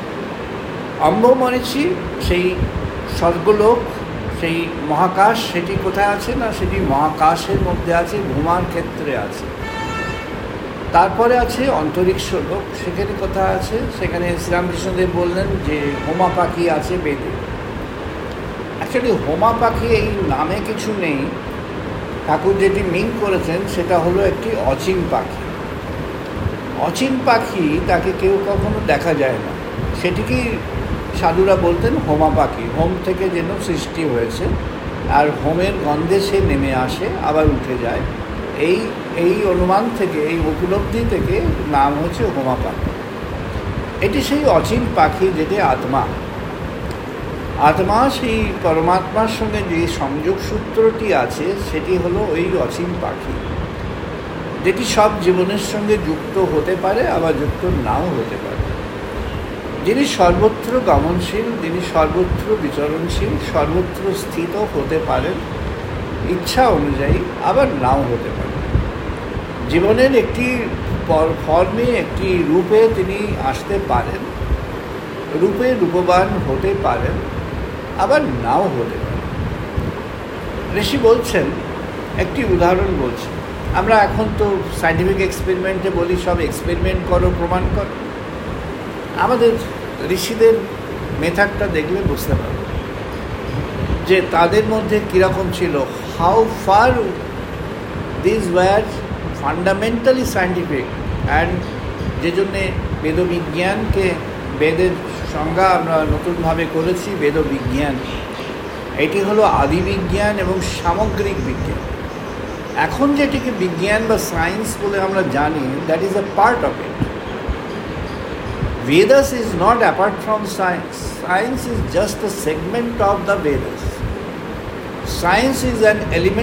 [SPEAKER 2] অম্ব মনীষী, সেই স্বর্গলোক, সেই মহাকাশ, সেটি কোথায় আছে না, সেটি মহাকাশের মধ্যে আছে, ভূমার ক্ষেত্রে আছে। তারপরে আছে অন্তরিক্ষ লোক, সেখানে কোথায় আছে, সেখানে শ্রীরামকৃষ্ণদেব বললেন যে হোমা পাখি আছে বেদে। অ্যাকচুয়ালি হোমা পাখি এই নামে কিছু নেই, ঠাকুর যেটি মিন করেছেন সেটা হলো একটি অচিন পাখি। অচিন পাখি, তাকে কেউ কখনো দেখা যায় না, সেটিকেই সাধুরা বলতেন হোমা পাখি। হোম থেকে যেন সৃষ্টি হয়েছে, আর হোমের গন্ধে সে নেমে আসে আবার উঠে যায়। এই অনুমান থেকে, এই উপলব্ধি থেকে নাম হচ্ছে হোমা পাখি। এটি সেই অচিন পাখি যেটি আত্মা। আত্মা সেই পরমাত্মার সঙ্গে যে সংযোগ সূত্রটি আছে সেটি হলো ওই অচিন পাখি, যেটি সব জীবনের সঙ্গে যুক্ত হতে পারে, আবার যুক্ত নাও হতে পারে। যিনি সর্বত্র গমনশীল, যিনি সর্বত্র বিচরণশীল, সর্বত্র স্থিত হতে পারেন ইচ্ছা অনুযায়ী, আবার নাও হতে পারে। জীবনের একটি ফর্মে, একটি রূপে তিনি আসতে পারেন, রূপে রূপবান হতে পারেন, আবার নাও হতে পারে। ঋষি বলছেন, একটি উদাহরণ বলছেন। আমরা এখন তো সায়েন্টিফিক এক্সপেরিমেন্টে বলি সব এক্সপেরিমেন্ট করো, প্রমাণ করো। আমাদের ঋষিদের মেথডটা দেখলে বুঝতে পারবে যে তাদের মধ্যে কীরকম ছিল, how far this were fundamentally scientific. And যে জন্যে বেদবিজ্ঞানকে, বেদের সংজ্ঞা আমরা নতুনভাবে করেছি বেদবিজ্ঞান। এটি হলো আদি বিজ্ঞান এবং সামগ্রিক বিজ্ঞান। এখন যেটিকে বিজ্ঞান বা সায়েন্স বলে আমরা জানি, that is a part of it. Vedas is not apart from science. Science is just a segment of the Vedas. Science is an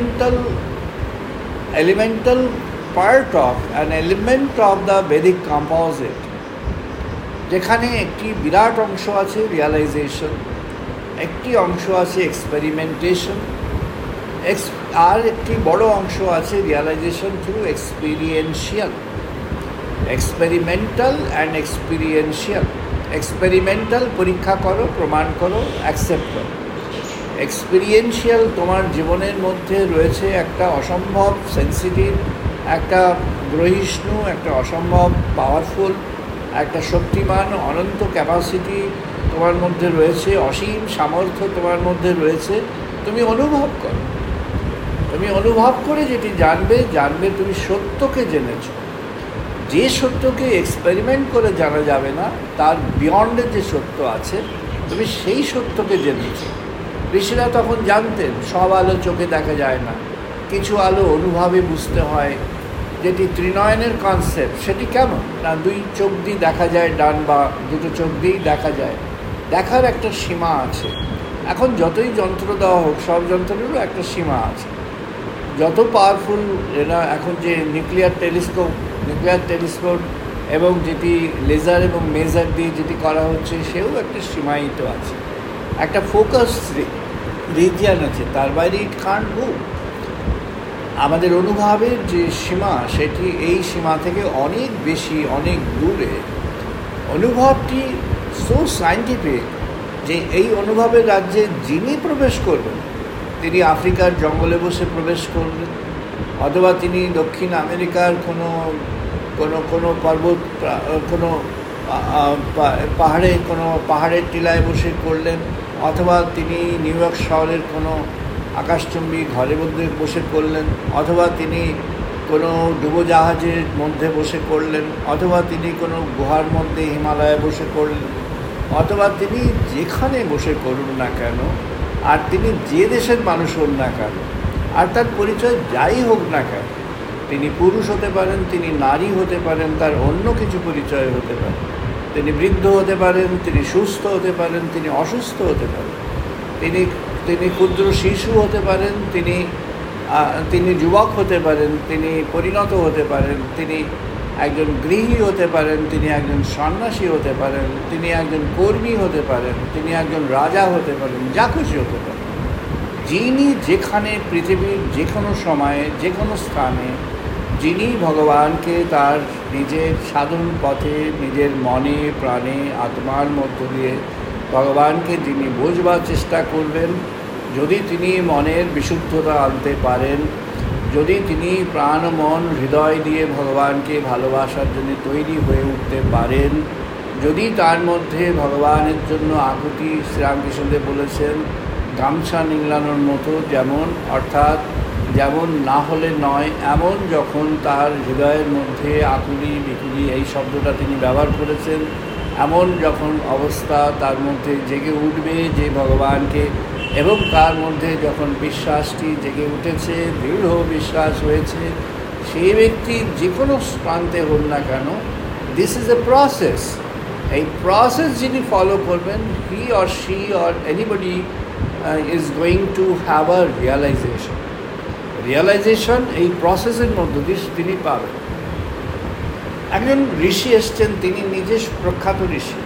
[SPEAKER 2] elemental part of, an element of the Vedic composite. যেখানে একটি বিরাট অংশ আছে realisation, একটি অংশ আছে experimentation, আর একটি বড় অংশ আছে realization through experiential. Experimental and experiential, experimental পরীক্ষা করো, প্রমাণ করো, অ্যাকসেপ্ট করো। এক্সপিরিয়েন্সিয়াল তোমার জীবনের মধ্যে রয়েছে একটা অসম্ভব সেন্সিটিভ, একটা গ্রহিষ্ণু, একটা অসম্ভব পাওয়ারফুল, একটা শক্তিমান অনন্ত ক্যাপাসিটি তোমার মধ্যে রয়েছে, অসীম সামর্থ্য তোমার মধ্যে রয়েছে। তুমি অনুভব করো, তুমি অনুভব করে যেটি জানবে তুমি সত্যকে জেনেছ। যে সত্যকে এক্সপেরিমেন্ট করে জানা যাবে না, তার বিয়ন্ডে যে সত্য আছে, তুমি সেই সত্যকে জেনেছ। ঋষিরা তখন জানতেন সব আলো চোখে দেখা যায় না, কিছু আলো অনুভবে বুঝতে হয়। যেটি ত্রিনয়নের কনসেপ্ট, সেটি কেমন না, দুই চোখ দিয়ে দেখা যায়, ডান বা দুটো চোখ দিয়েই দেখা যায়। দেখার একটা সীমা আছে। এখন যতই যন্ত্র দেওয়া হোক, সব যন্ত্রেরও একটা সীমা আছে। যত পাওয়ারফুল এরা এখন যে নিউক্লিয়ার টেলিস্কোপ এবং যেটি লেজার এবং মেজার দিয়ে যেটি করা হচ্ছে, সেও একটা সীমায়িত আছে, একটা ফোকাস রিজিয়ান আছে, তার বাইরে ইট কান্ট গো। আমাদের অনুভবের যে সীমা, সেটি এই সীমা থেকে অনেক বেশি, অনেক দূরে। অনুভবটি সো সায়েন্টিফিক যে এই অনুভবের রাজ্যে যিনি প্রবেশ করবেন, তিনি আফ্রিকার জঙ্গলে বসে প্রবেশ করলেন, অথবা তিনি দক্ষিণ আমেরিকার কোনো পর্বত, কোনো পাহাড়ের টিলায় বসে করলেন, অথবা তিনি নিউ ইয়র্ক শহরের কোনো আকাশচুম্বী ঘরের মধ্যে বসে করলেন, অথবা তিনি কোনো ডুবোজাহাজের মধ্যে বসে করলেন, অথবা তিনি কোনো গুহার মধ্যে হিমালয়ে বসে করলেন, অথবা তিনি যেখানে বসে করুন না কেন, আর তিনি যে দেশের মানুষ হন না কেন, আর তার পরিচয় যাই হোক না কেন, তিনি পুরুষ হতে পারেন, তিনি নারী হতে পারেন, তার অন্য কিছু পরিচয় হতে পারে, তিনি বৃদ্ধ হতে পারেন, তিনি সুস্থ হতে পারেন, তিনি অসুস্থ হতে পারেন, তিনি ক্ষুদ্র শিশু হতে পারেন, তিনি যুবক হতে পারেন, তিনি পরিণত হতে পারেন, তিনি একজন গৃহী হতে পারেন, তিনি একজন সন্ন্যাসী হতে পারেন, তিনি একজন কর্মী হতে পারেন, তিনি একজন রাজা হতে পারেন, যা খুশি হতে পারেন। যিনি যেখানে পৃথিবীর যে কোনো সময়ে, যে কোনো স্থানে, যিনি ভগবানকে তার নিজের সাধন পথে, নিজের মনে, প্রাণে, আত্মার মধ্য দিয়ে ভগবানকে যিনি বোঝবার চেষ্টা করবেন, যদি তিনি মনের বিশুদ্ধতা আনতে পারেন, যদি তিনি প্রাণ মন হৃদয় দিয়ে ভগবানকে ভালোবাসার জন্য তৈরি হয়ে উঠতে পারেন, যদি তার মধ্যে ভগবানের জন্য আকুতি, শ্রীরামকৃষ্ণদেব বলেছেন গামছা নিংড়ানোর মতো, যেমন অর্থাৎ যেমন না হলে নয় এমন, যখন তার হৃদয়ের মধ্যে আকুলি বিকুলি এই শব্দটা তিনি ব্যবহার করেছেন, এমন যখন অবস্থা তার মধ্যে জেগে উঠবে যে ভগবানকে, এবং তার মধ্যে যখন বিশ্বাসটি জেগে উঠেছে, দৃঢ় বিশ্বাস হয়েছে, সেই ব্যক্তি যে কোনো প্রান্তে হন না কেন, দিস ইজ এ প্রসেস। এই প্রসেস যিনি ফলো করবেন, he or she or anybody is going to have a realization এই প্রসেসের মধ্য দিয়ে তিনি পাবেন। একজন ঋষি এসছেন, তিনি নিজে প্রখ্যাত ঋষি,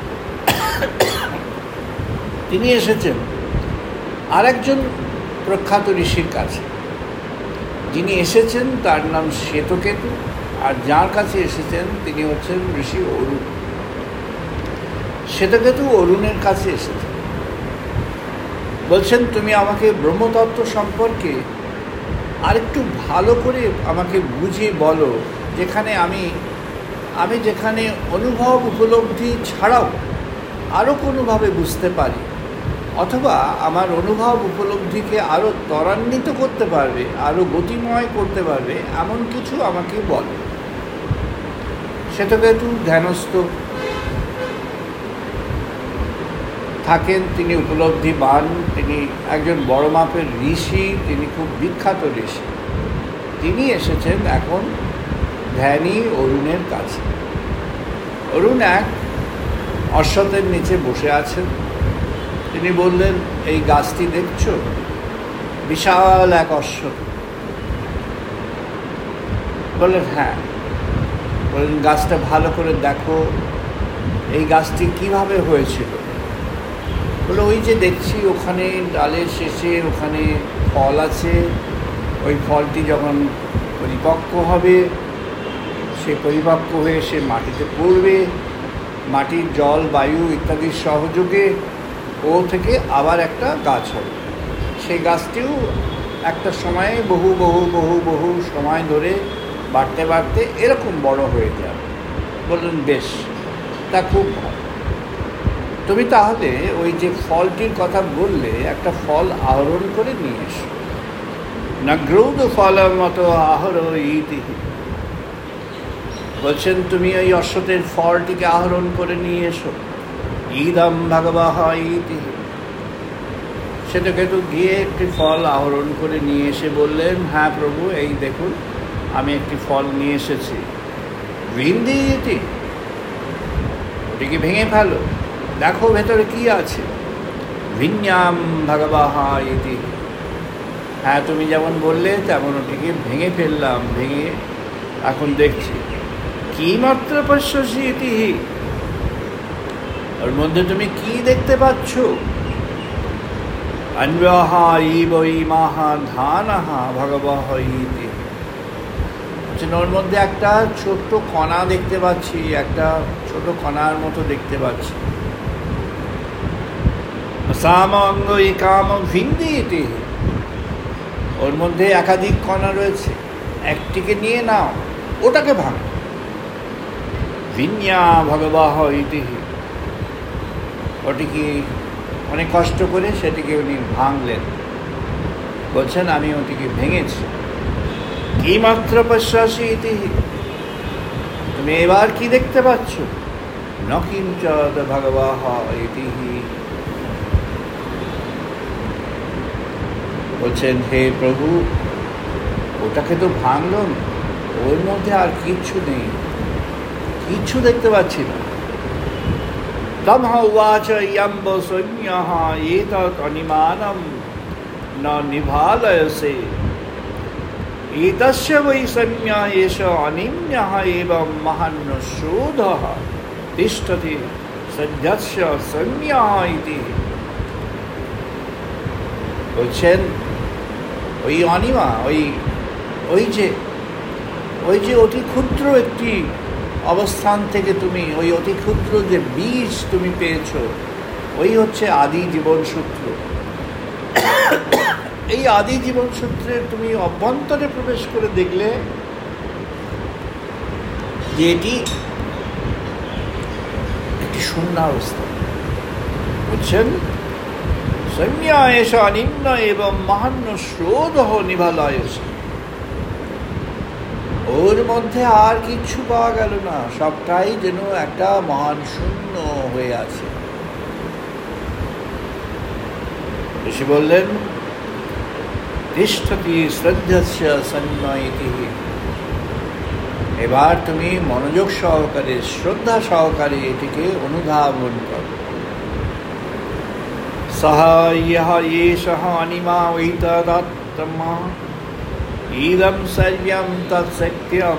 [SPEAKER 2] তিনি এসেছেন আর একজন প্রখ্যাত ঋষির কাছে। যিনি এসেছেন তার নাম শ্বেতকেতু, আর যার কাছে এসেছেন তিনি হচ্ছেন ঋষি অরুণ। শ্বেতকেতু অরুণের কাছে এসেছেন, বলছেন তুমি আমাকে ব্রহ্মতত্ত্ব সম্পর্কে আরেকটু ভালো করে আমাকে বুঝিয়ে বলো, যেখানে আমি যেখানে অনুভব উপলব্ধি ছাড়াও আরও কোনোভাবে বুঝতে পারি, অথবা আমার অনুভব উপলব্ধিকে আরও ত্বরান্বিত করতে পারবে, আরও গতিময় করতে পারবে, এমন কিছু আমাকে বলো। শ্বেতকেতু ধ্যানস্থ থাকেন, তিনি উপলব্ধিবান, তিনি একজন বড় মাপের ঋষি, তিনি খুব বিখ্যাত ঋষি। তিনি এসেছেন এখন ধ্যানী অরুণের কাছে। অরুণ এক অশ্বত্থের নিচে বসে আছেন। তিনি বললেন, এই গাছটি দেখছো, বিশাল এক অশ্বত্থ। বললেন হ্যাঁ। বললেন গাছটা ভালো করে দেখো, এই গাছটি কিভাবে হয়েছিল। বলে ওই যে দেখছি ওখানে ডালের শেষে ওখানে ফল আছে, ওই ফলটি যখন পরিপক্ক হবে, সে পরিপক্ক হয়ে সে মাটিতে পড়বে, মাটির জল বায়ু ইত্যাদির সহযোগে ও থেকে আবার একটা গাছ হবে। সেই গাছটিও একটা সময়ে বহু বহু বহু বহু সময় ধরে বাড়তে বাড়তে এরকম বড় হয়ে যাবে। বললেন বেশ, তা খুব ভালো। তুমি তাহলে ওই যে ফলটির কথা বললে একটা ফল আহরণ করে নিয়ে এসো। না গ্রৌদ ফলের মতো আহর ইতি, বলছেন তুমি ওই অশ্বতের ফলটিকে আহরণ করে নিয়ে এসো। ইদম ভগবাহ ইতি, সেটাকে তো গিয়ে একটি ফল আহরণ করে নিয়ে এসে বললেন, হ্যাঁ প্রভু, এই দেখুন আমি একটি ফল নিয়ে এসেছি। ভিন্দি ইতি, ওটিকে ভেঙে ফেলো, দেখো ভেতরে কি আছে। ভিন্যাম ভগবাহ ইতি, হ্যাঁ তুমি যেমন বললে তেমন ওটিকে ভেঙে ফেললাম, ভেঙে এখন দেখছি। কি মাত্র পশ্যসি ইতি, ওর মধ্যে তুমি কি দেখতে পাচ্ছ? অন্যহা ইব ইমাহা ধানহা ভগবহ ইতি, ওর মধ্যে একটা ছোট্ট কণা দেখতে পাচ্ছি, একটা ছোট কণার মতো দেখতে পাচ্ছি। সামঙ্গ কাম ভিন্দি ইতি, ওর মধ্যে একাধিক কণা রয়েছে, একটিকে নিয়ে নাও, ওটাকে ভাঙ। ভিন্যা ভগবাহ ইতি, ওটিকে অনেক কষ্ট করে সেটিকে উনি ভাঙলেন। বলছেন আমি ওটিকে ভেঙেছি। কি মাত্র পশ্যাসি ইতি, তুমি এবার কি দেখতে পাচ্ছ? নকিঞ্চ ভগবাহ ইতি, বলছেন হে প্রভু, ওটাকে তো ভাঙলাম, ওর মধ্যে আর কিচ্ছু নেই, কিচ্ছু দেখতে পাচ্ছি না। তমহ উবাচ ইয়ম্ব সৈন্যঃ এতৎ অনিমানম ন নিভালয়সে এতস্য বৈ সৈন্য এষ অনিম্যঃ এবং মহান্ন শোধঃ তিষ্ঠতি সদ্যস্য সৈন্যঃ ইতি। বলছেন ওই অনিমা, ওই যে অতি ক্ষুদ্র একটি অবস্থান থেকে তুমি ওই অতি ক্ষুদ্র যে বীজ তুমি পেয়েছ, ওই হচ্ছে আদি জীবন সূত্র। এই আদি জীবন সূত্রে তুমি অভ্যন্তরে প্রবেশ করে দেখলে যে এটি একটি শূন্যাবস্থা। বুঝছেন? সৈন্য এস অনিম্ন এবং মহান্ন স্রোতঃ নিভালয়স, ওর মধ্যে আর কিচ্ছু পাওয়া গেল না, সবটাই যেন একটা মহান শূন্য হয়ে আছে। ঋষি বললেন তিষ্ঠতি শ্রদ্ধস্য সৈন্য ইতি, এবার তুমি মনোযোগ সহকারে শ্রদ্ধা সহকারে এটিকে অনুধাবন করো। সহ ইহ এষঃ অনিমা ঐতদাত্মা ইদম সর্বম তৎসত্যম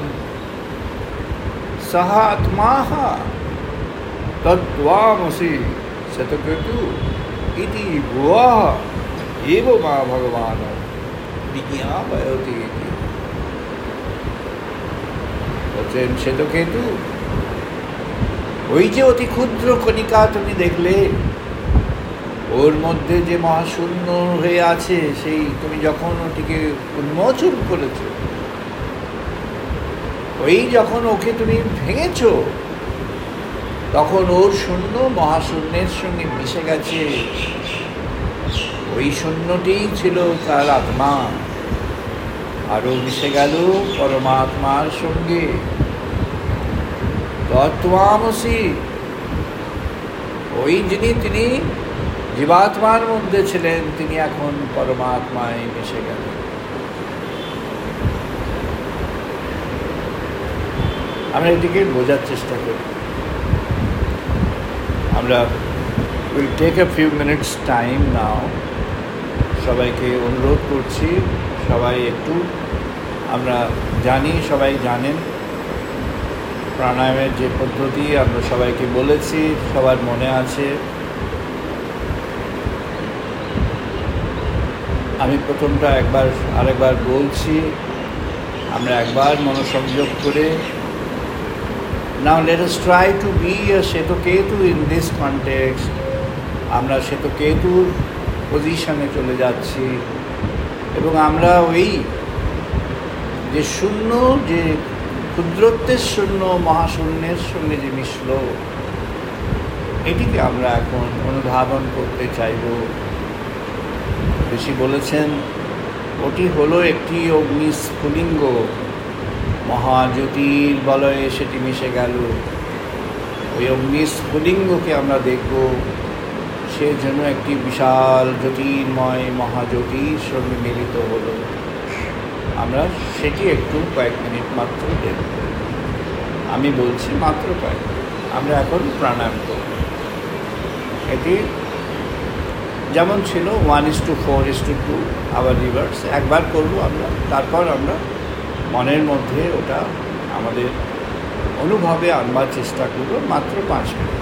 [SPEAKER 2] সহ আত্মাহ তত্ত্বামসি শতক্রতু ইতি ভুবঃ এব মা ভগবান বিজ্ঞাপয়তি ইতি। বলছেন শ্বেতকেতু, ওই যে অতি ক্ষুদ্র কণিকা তুমি দেখলে, ওর মধ্যে যে মহাশূন্য হয়ে আছে, সেই তুমি যখন ওটিকে উন্মোচন করেছ, ওই যখন ওকে তুমি ভেঙেছ, তখন ওর শূন্য মহাশূন্যের সঙ্গে মিশে গেছে। ওই শূন্যটিই ছিল তার আত্মা, আরও মিশে গেল পরমাত্মার সঙ্গে। তত্ত্বামসি, ওই তিনি জীবাত্মার মধ্যে ছিলেন, তিনি এখন পরমাত্মায় মিশে গেলেন। আমরা এটিকে বোঝার চেষ্টা করি। আমরা will take a few minutes time now. সবাইকে অনুরোধ করছি, সবাই একটু, আমরা জানি, সবাই জানেন প্রাণায়ামের যে পদ্ধতি আমরা সবাইকে বলেছি, সবার মনে আছে। আমি প্রথমটা আরেকবার বলছি, আমরা একবার মনোসংযোগ করে Now let us try to be a Shetoketu in this context. আমরা শ্বেতকেতুর পজিশনে চলে যাচ্ছি এবং আমরা ওই যে শূন্য, যে ক্ষুদ্রত্বের শূন্য মহাশূন্যের সঙ্গে যে মিশল, এটিকে আমরা এখন অনুধাবন করতে চাইব। ঋষি বলেছেন ওটি হলো একটি অগ্নিস্ফুলিঙ্গ, মহাজ্যোতির বলয়ে সেটি মিশে গেল। ওই অগ্নিস্ফুলিঙ্গকে আমরা দেখব, সে যেন একটি বিশাল জ্যোতির্ময় মহাজ্যোতির সঙ্গে মিলিত হলো। আমরা সেটি একটু কয়েক মিনিট মাত্র দেখব। আমি বলছি মাত্র কয়েক। আমরা এখন প্রাণায়াম করব। এটি যেমন ছিল 1:4:2 আবার রিভার্স একবার করব আমরা, তারপর আমরা মনের মধ্যে ওটা আমাদের অনুভবে আনবার চেষ্টা করব মাত্র 5 মিনিট।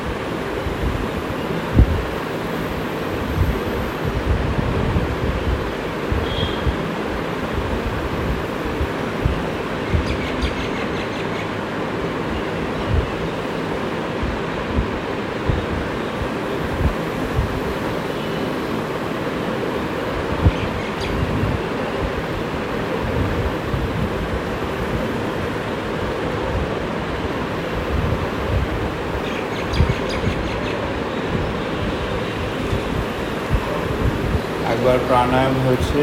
[SPEAKER 2] একবার প্রাণায়াম হয়েছে,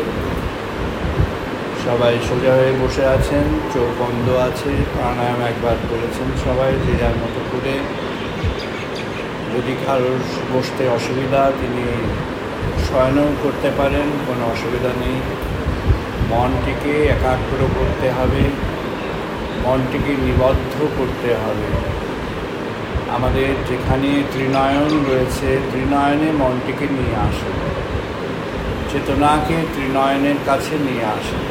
[SPEAKER 2] সবাই সোজা হয়ে বসে আছেন, চোখ বন্ধ আছে। প্রাণায়াম একবার করেছেন সবাই যে যার মতো করে। যদি কারোর বসতে অসুবিধা, তিনি শয়নও করতে পারেন, কোনো অসুবিধা নেই। মনটিকে একাগ্র করতে হবে, মনটিকে নিবদ্ধ করতে হবে। আমাদের যেখানে ত্রিনয়ন রয়েছে, ত্রিনয়নে মনটিকে নিয়ে আসুন, চেতনাকে ত্রিনয়নের কাছে নিয়ে আসুন।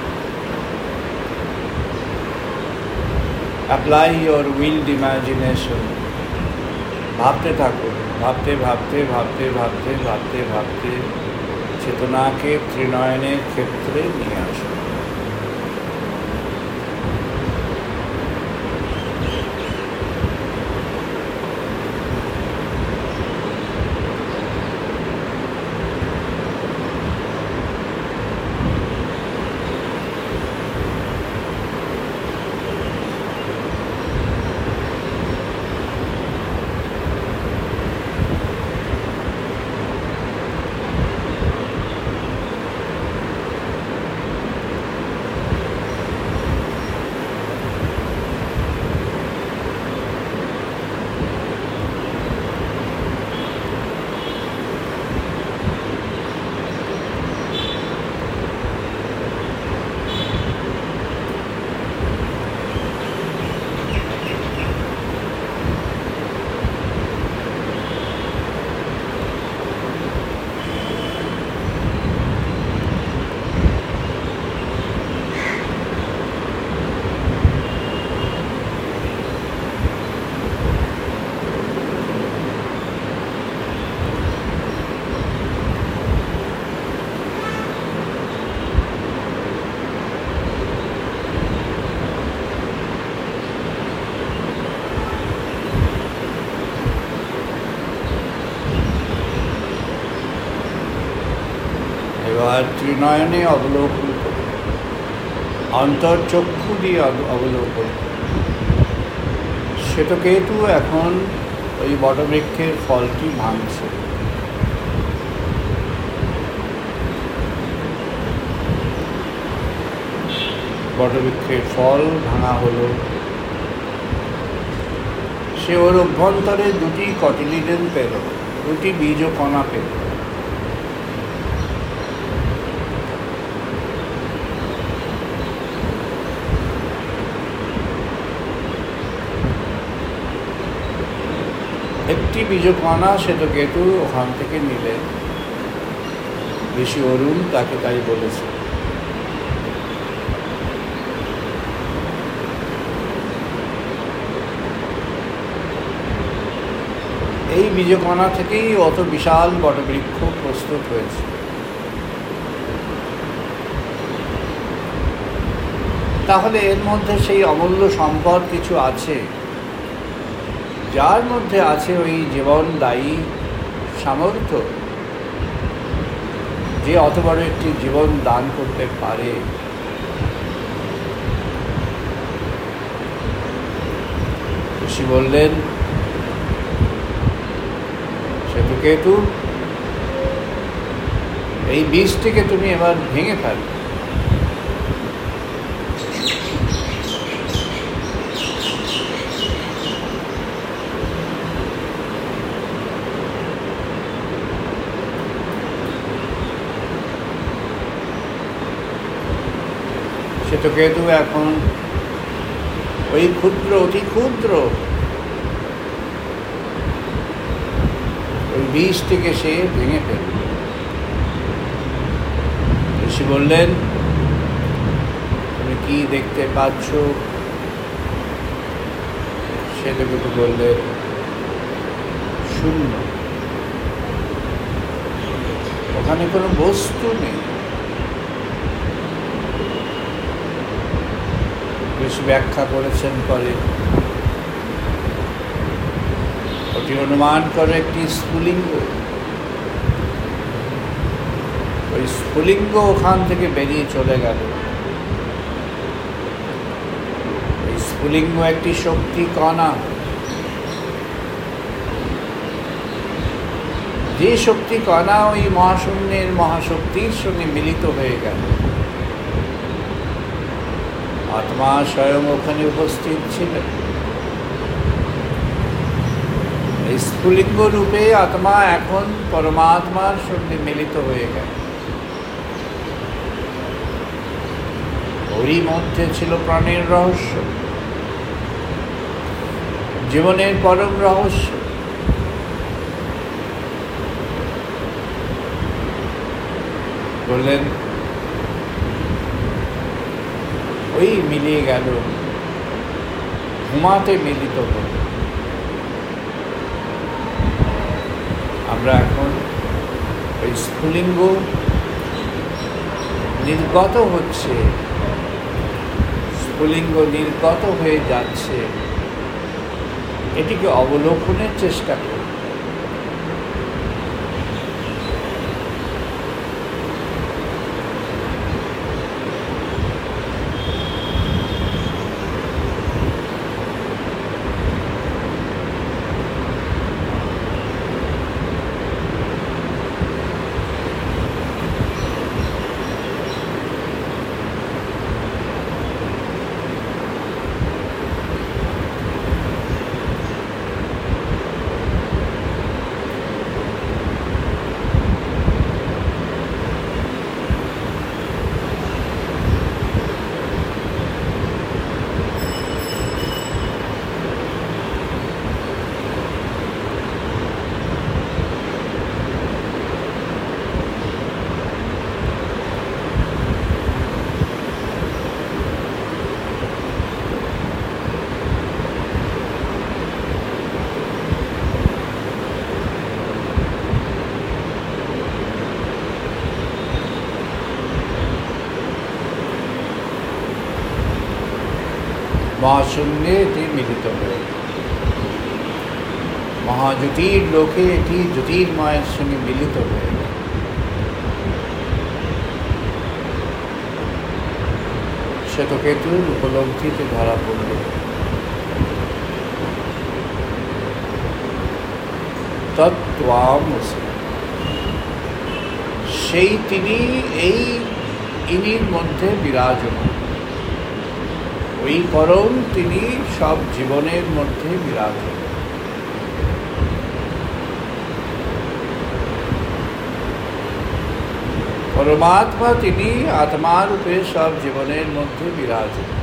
[SPEAKER 2] Apply your wild imagination. ভাবতে থাকুন, ভাবতে ভাবতে ভাবতে ভাবতে ভাবতে ভাবতে চেতনাকে ত্রিনয়নের ক্ষেত্রে নিয়ে আসুন। এবার ত্রিনয়নে অবলোকন করুন, অন্তর্চক্ষু দিয়ে অবলোকন। শ্বেতকেতু এখন ওই বটবৃক্ষের ফলটি ভাঙছে। বটবৃক্ষের ফল ভাঙা হলো। সে ওর অভ্যন্তরে 2টি কটিলিডেন পেল, 2টি বীজকণা পেল। একটি বীজকণা শ্বেতকেতু ওখান থেকে নিলেন। ঋষি অরুণ তাকে তাই বলেছে। এই বীজকণা থেকেই অত বিশাল বটবৃক্ষ প্রস্তুত হয়েছে। তাহলে এর মধ্যে সেই অমূল্য সম্পদ কিছু আছে যার মধ্যে আছে ওই জীবনদায়ী সামর্থ্য, যে অত বড় একটি জীবন দান করতে পারে, ঋষি বললেন, শ্বেতকেতু, এই বীজটিকে তুমি এবার ভেঙে ফেলো। শ্বেতকেতু এখন ওই ক্ষুদ্র, অতি ক্ষুদ্র ওই বীজটিকে সে ভেঙে ফেলল। ঋষি বললেন, তুমি কি দেখতে পাচ্ছ? শ্বেতকেতু বললেন, শূন্য, ওখানে কোনো বস্তু নেই। ঋষি ব্যাখ্যা করেছেন পরে, ওটি অনুমান করে একটি স্ফুলিঙ্গ। ওই স্ফুলিঙ্গ ওখান থেকে বেরিয়ে চলে গেল। ওই স্ফুলিঙ্গ একটি শক্তি কণা, যে শক্তি কণা ওই মহাশূন্যের মহাশক্তির সঙ্গে মিলিত হয়ে গেল। আত্মা স্বয়ং ওখানে উপস্থিত ছিলেন। এই স্ফুলিঙ্গ রূপে আত্মা এখন পরমাত্মার সঙ্গে মিলিত হয়ে গেল। ওরই মধ্যে ছিল প্রাণের রহস্য, জীবনের পরম রহস্য। বললেন, ওই মিলিয়ে গেল, ঘুমাতে মিলিত হল। আমরা এখন ওই স্ফুলিঙ্গ নির্গত হচ্ছে, স্ফুলিঙ্গ নির্গত হয়ে যাচ্ছে, এটিকে অবলোকনের চেষ্টা করি। মহাশূন্যে এটি মিলিত হয়ে, মহাজ্যোতির লোকে এটি জ্যোতির্ময়ের সঙ্গে মিলিত হয়ে গেল। শ্বেতকেতুর উপলব্ধিতে ধরা পড়ল, তত্ত্বামসি, সেই তিনি এই ইনির মধ্যে বিরাজমান। ওই পরম তিনি সব জীবনের মধ্যে বিরাজমান। পরমাত্মা তিনি আত্মার রূপে সব জীবনের মধ্যে বিরাজমান।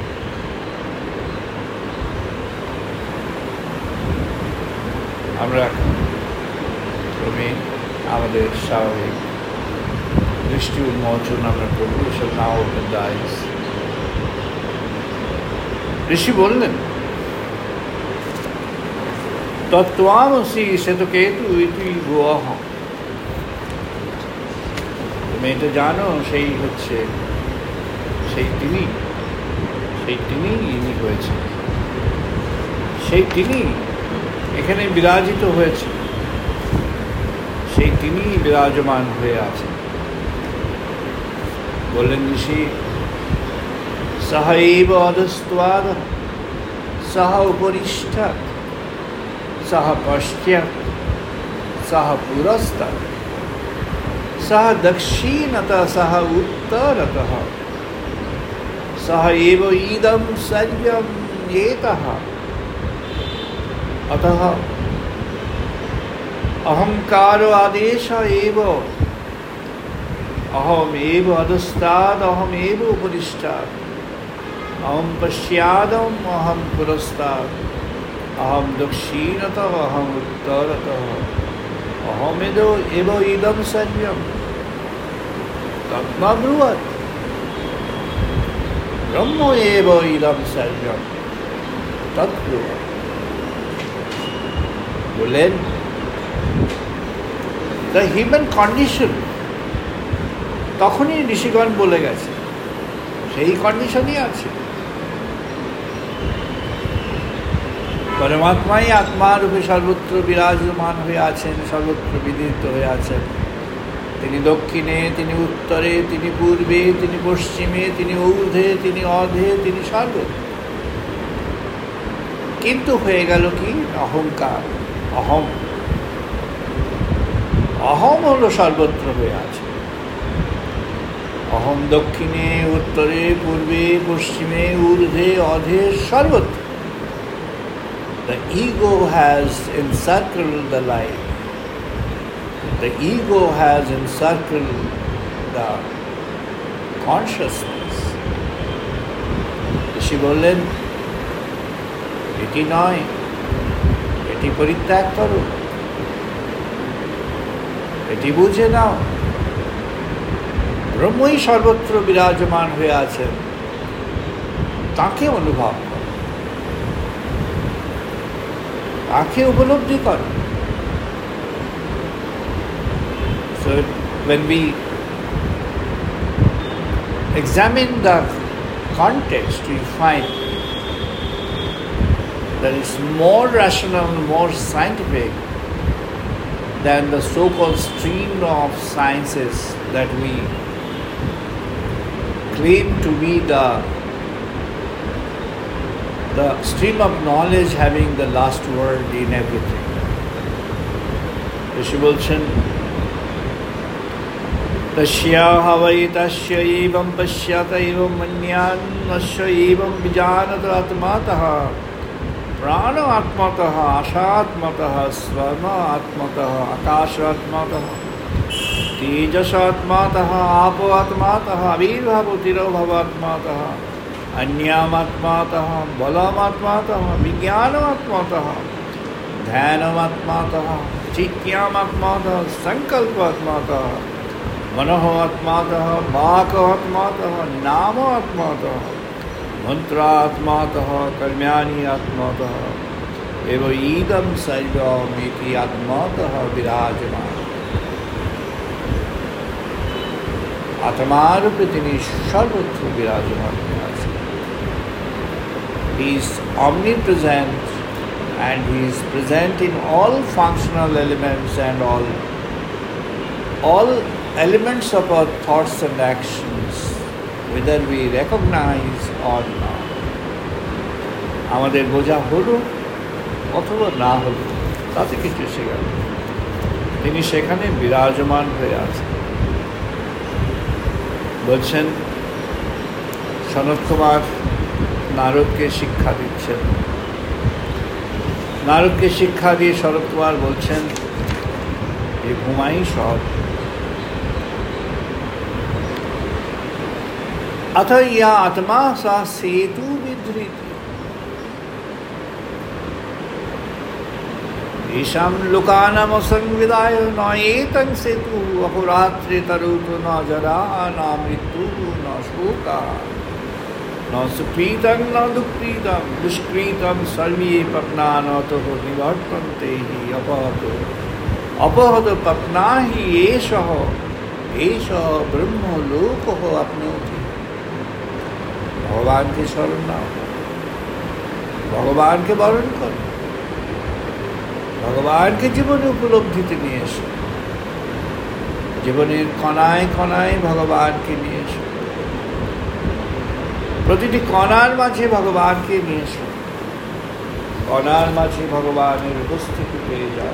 [SPEAKER 2] আমরা ক্রমে আমাদের স্বাভাবিক দৃষ্টি উন্মোচন আমরা করব। সব নাও ওপেন দ্য আইজ। ঋষি বললেন, তত্ত্বামসি শ্বেতকেতু ইতি গুহঃ। তুমি এটা জানো, সেই হচ্ছে সেই তিনি ইনি হয়েছে, সেই তিনি এখানে বিরাজিত হয়েছে, সেই তিনি বিরাজমান হয়ে আছেন। বললেন ঋষি, সহ এব অধস্ত্বাদ সহ উপরিষ্ঠাৎ সহ পশ্চাৎ সহ পুরস্তাৎ সহ দক্ষিণতঃ সহ উত্তরতঃ সহ এব ইদম সর্বম এতঃ अतः अहंकार आदेश एव अहमेव अधस्ताद अहमेव उपरिष्टाद अहम पश्चादम अहम पुरस्ताद अहम दक्षिणतः अहम उत्तरतः अहमेव एव इदं सर्वं तद्ब्रुवत् ब्रह्म एव इदं सर्वं तद्ब्रुवत्। বললেন দ্য হিউম্যান কন্ডিশন, তখনই ঋষিগণ বলে গেছে, সেই কন্ডিশনই আছে। পরমাত্মাই আত্মারূপে সর্বত্র বিরাজমান হয়ে আছেন, সর্বত্র বিদিত হয়ে আছেন। তিনি দক্ষিণে, তিনি উত্তরে, তিনি পূর্বে, তিনি পশ্চিমে, তিনি ঊর্ধ্বে, তিনি অধে, তিনি সর্বত্র। কিন্তু হয়ে গেল কি? অহংকার, অহম। অহম হলো সর্বত্র হয়ে আছে। অহম দক্ষিণে, উত্তরে, পূর্বে, পশ্চিমে, ঊর্ধ্বে, অধে, সর্বত্র। The ego has encircled the life. The ego has encircled the consciousness. ঋষি বললেন, এটি নয়, এটি পরিত্যাগ করো, এটি বুঝে নাও। ব্রহ্মই সর্বত্র বিরাজমান হয়ে আছেন, তাকে অনুভব করো, তাকে উপলব্ধি করো। So when we examine the context, we find that it's more rational, more scientific than the so-called stream of sciences that we claim to be the stream of knowledge having the last word in everything. Rishi bolchen, tasya havai tasya evam pashyata evam manyan asya evam vijanata atmataha prana atmataha ashatmataha swarma atmataha akashatmataha tejasatmataha apo atmataha avirbhavutiro bhavatmataha अन्यामात्मातः बलमात्मातः विज्ञानमात्मातः ध्यानमात्मातः चित्यामात्मातः संकल्पात्मातः मनोआत्मातः वाक्आत्मातः नामात्मातः मंत्रात्मातः कर्म्यानि आत्मातः एवं इदं सर्वमिति आत्मातः विराजमान। आत्मारूपे तिनि सर्वत्र विराजमान। He is omnipresent and he is present in all functional elements and all elements of our thoughts and actions, whether we recognize or not. আমাদের বোঝা হলো অথবা না হলো তাতে কিছু এসে গেল, তিনি সেখানে বিরাজমান হয়ে আছেন। বলছেন সনত কুমার নারদকে শিক্ষা দিচ্ছেন। নারদকে শিক্ষা দিয়ে শরৎ কুমার বলছেন, এই ঘুমাই সব। अथ या आत्मा सा सेतु विधृति येषां लोकानाम् असंविदाय न एतं सेतु अहोरात्रे तरुतु न जरा न मृत्युः न शोकः न सुकृतं न दुःखकृतं दुष्कृतं सर्वे पप्नानतः निवर्तन्ते हि अपहत पप्ना हि एषः ब्रह्मलोकः आप्नोति। भगवान के शरण नाओ, भगवान के वर्ण करो, ভগবানকে জীবনে উপলব্ধিতে নিয়ে এসো, জীবনের কণায় কণায় ভগবানকে নিয়ে এসো, প্রতিটি কণার মাঝে ভগবানকে নিয়ে এসো, কণার মাঝে ভগবানের উপস্থিতি পেয়ে যাও,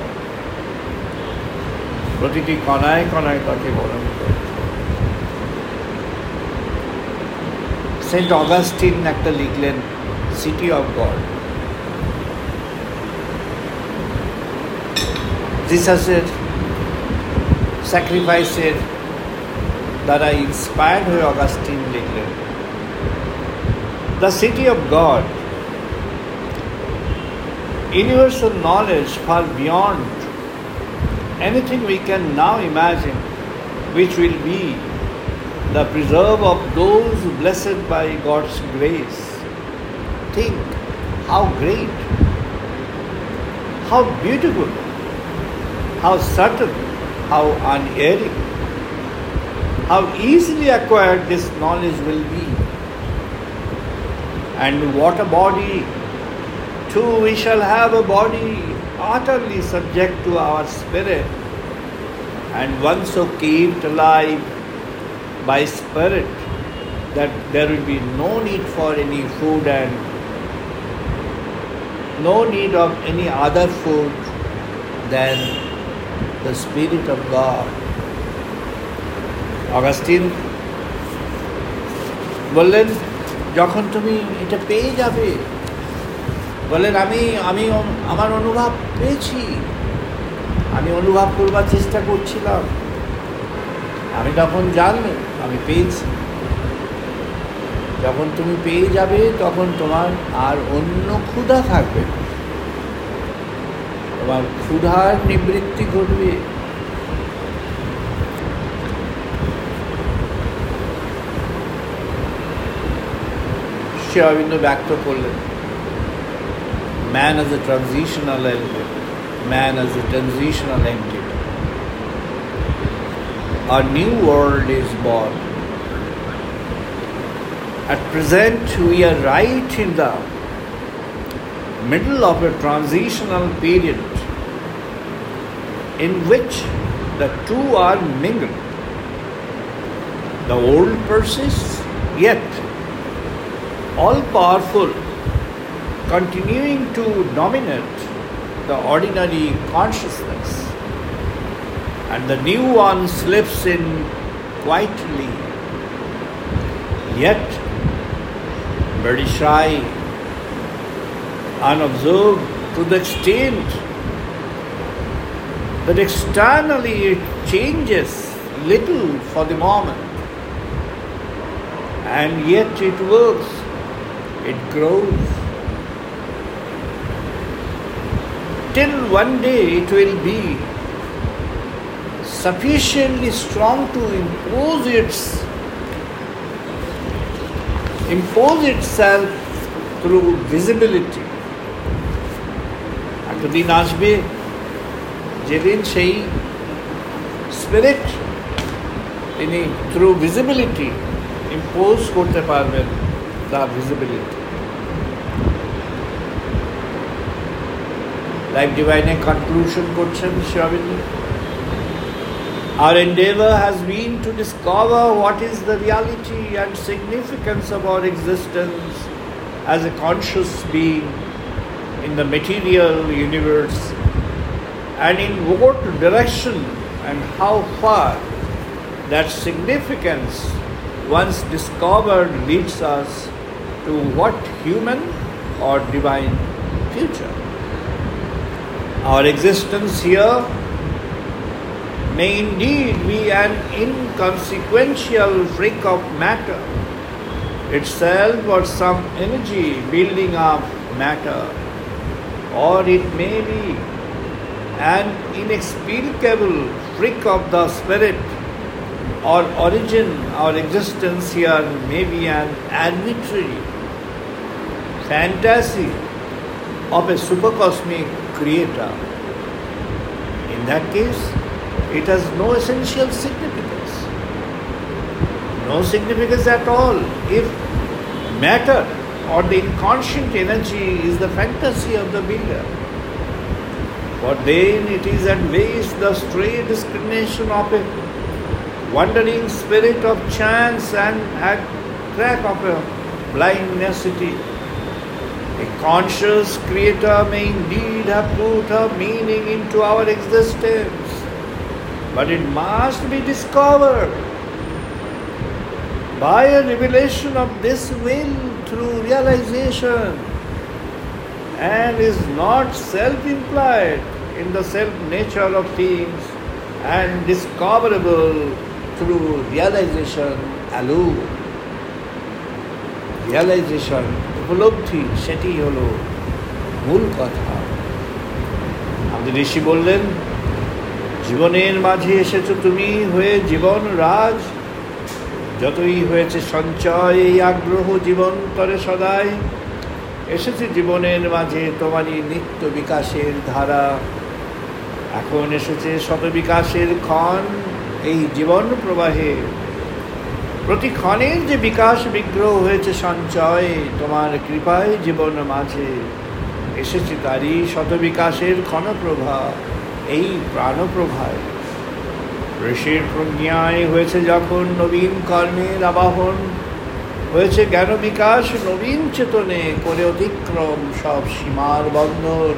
[SPEAKER 2] প্রতিটি কণায় কণায় তাকে বরণ করো। সেন্ট অগাস্টিন একটা লিখলেন, সিটি অফ গড। জিসাসের স্যাক্রিফাইসের দ্বারা ইন্সপায়ার্ড হয়ে অগাস্টিন লিখলেন, the city of God, universal knowledge far beyond anything we can now imagine, which will be the preserve of those blessed by God's grace. Think how great, how beautiful, how subtle, how unerring, how easily acquired this knowledge will be. And what a body! Too, we shall have a body utterly subject to our spirit, and one so kept alive by spirit that there will be no need for any food and no need of any other food than the Spirit of God. Augustine বললেন, যখন তুমি এটা পেয়ে যাবে, বলেন আমি আমার অনুভব পেয়েছি, আমি অনুভব করবার চেষ্টা করছিলাম, আমি তখন জানলাম আমি পেয়েছি। যখন তুমি পেয়ে যাবে তখন তোমার আর অন্য ক্ষুধা থাকবে না, তোমার ক্ষুধার নিবৃত্তি ঘটবে। শ্রী অরবিন্দ ব্যক্ত করলেন, man as a transitional element, man as a transitional entity. A new world is born. At present, we are right in the middle of a transitional period in which the two are mingled. The old persists, yet all-powerful, continuing to dominate the ordinary consciousness, and the new one slips in quietly, yet very shy, unobserved, to the extent that externally it changes little for the moment, and yet it works, it grows, till one day it will be sufficiently strong to impose itself through visibility. একটা দিন আসবে যেদিন সেই spirit তিনি through visibility impose করতে পারবেন the visibility. Life ডিভাইনে conclusion করছেন Shri Aurobindo, our endeavor has been to discover what is the reality and significance of our existence as a conscious being in the material universe, and in what direction and how far that significance, once discovered, leads us to what human or divine future. Our existence here may indeed be an inconsequential freak of matter itself, or some energy building up matter, or it may be an inexplicable freak of the spirit, or origin. Our existence here may be an arbitrary fantasy of a supercosmic creator. In that case, it has no essential significance. No significance at all if matter or the inconscient energy is the fantasy of the builder. For then it is at base the stray discrimination of a wandering spirit of chance and a crack of a blind necessity. A conscious creator may indeed have put a meaning into our existence, but it must be discovered by a revelation of this will through realization, and is not self-implied in the self-nature of things and discoverable through realization alone. Realization, উপলব্ধি, সেটি হলো মূল কথা। আমাদের ঋষি বললেন, জীবনের মাঝে এসেছো তুমি হয়ে জীবন রাজ, যতই হয়েছে সঞ্চয় এই আগ্রহ জীবন তরে সদাই, এসেছে জীবনের মাঝে তোমারই নিত্য বিকাশের ধারা। এখন এসেছে শত বিকাশের ক্ষণ এই জীবন প্রবাহে। প্রতি ক্ষণের যে বিকাশ বিগ্রহ হয়েছে সঞ্চয় তোমার কৃপায় জীবন মাঝে, এসেছে তারই শত বিকাশের ক্ষণপ্রভা এই প্রাণপ্রভায়। ঋষির প্রজ্ঞায় হয়েছে যখন নবীন কর্মের আবাহন, হয়েছে জ্ঞান বিকাশ নবীন চেতনে করে অতিক্রম সব সীমার বন্ধন।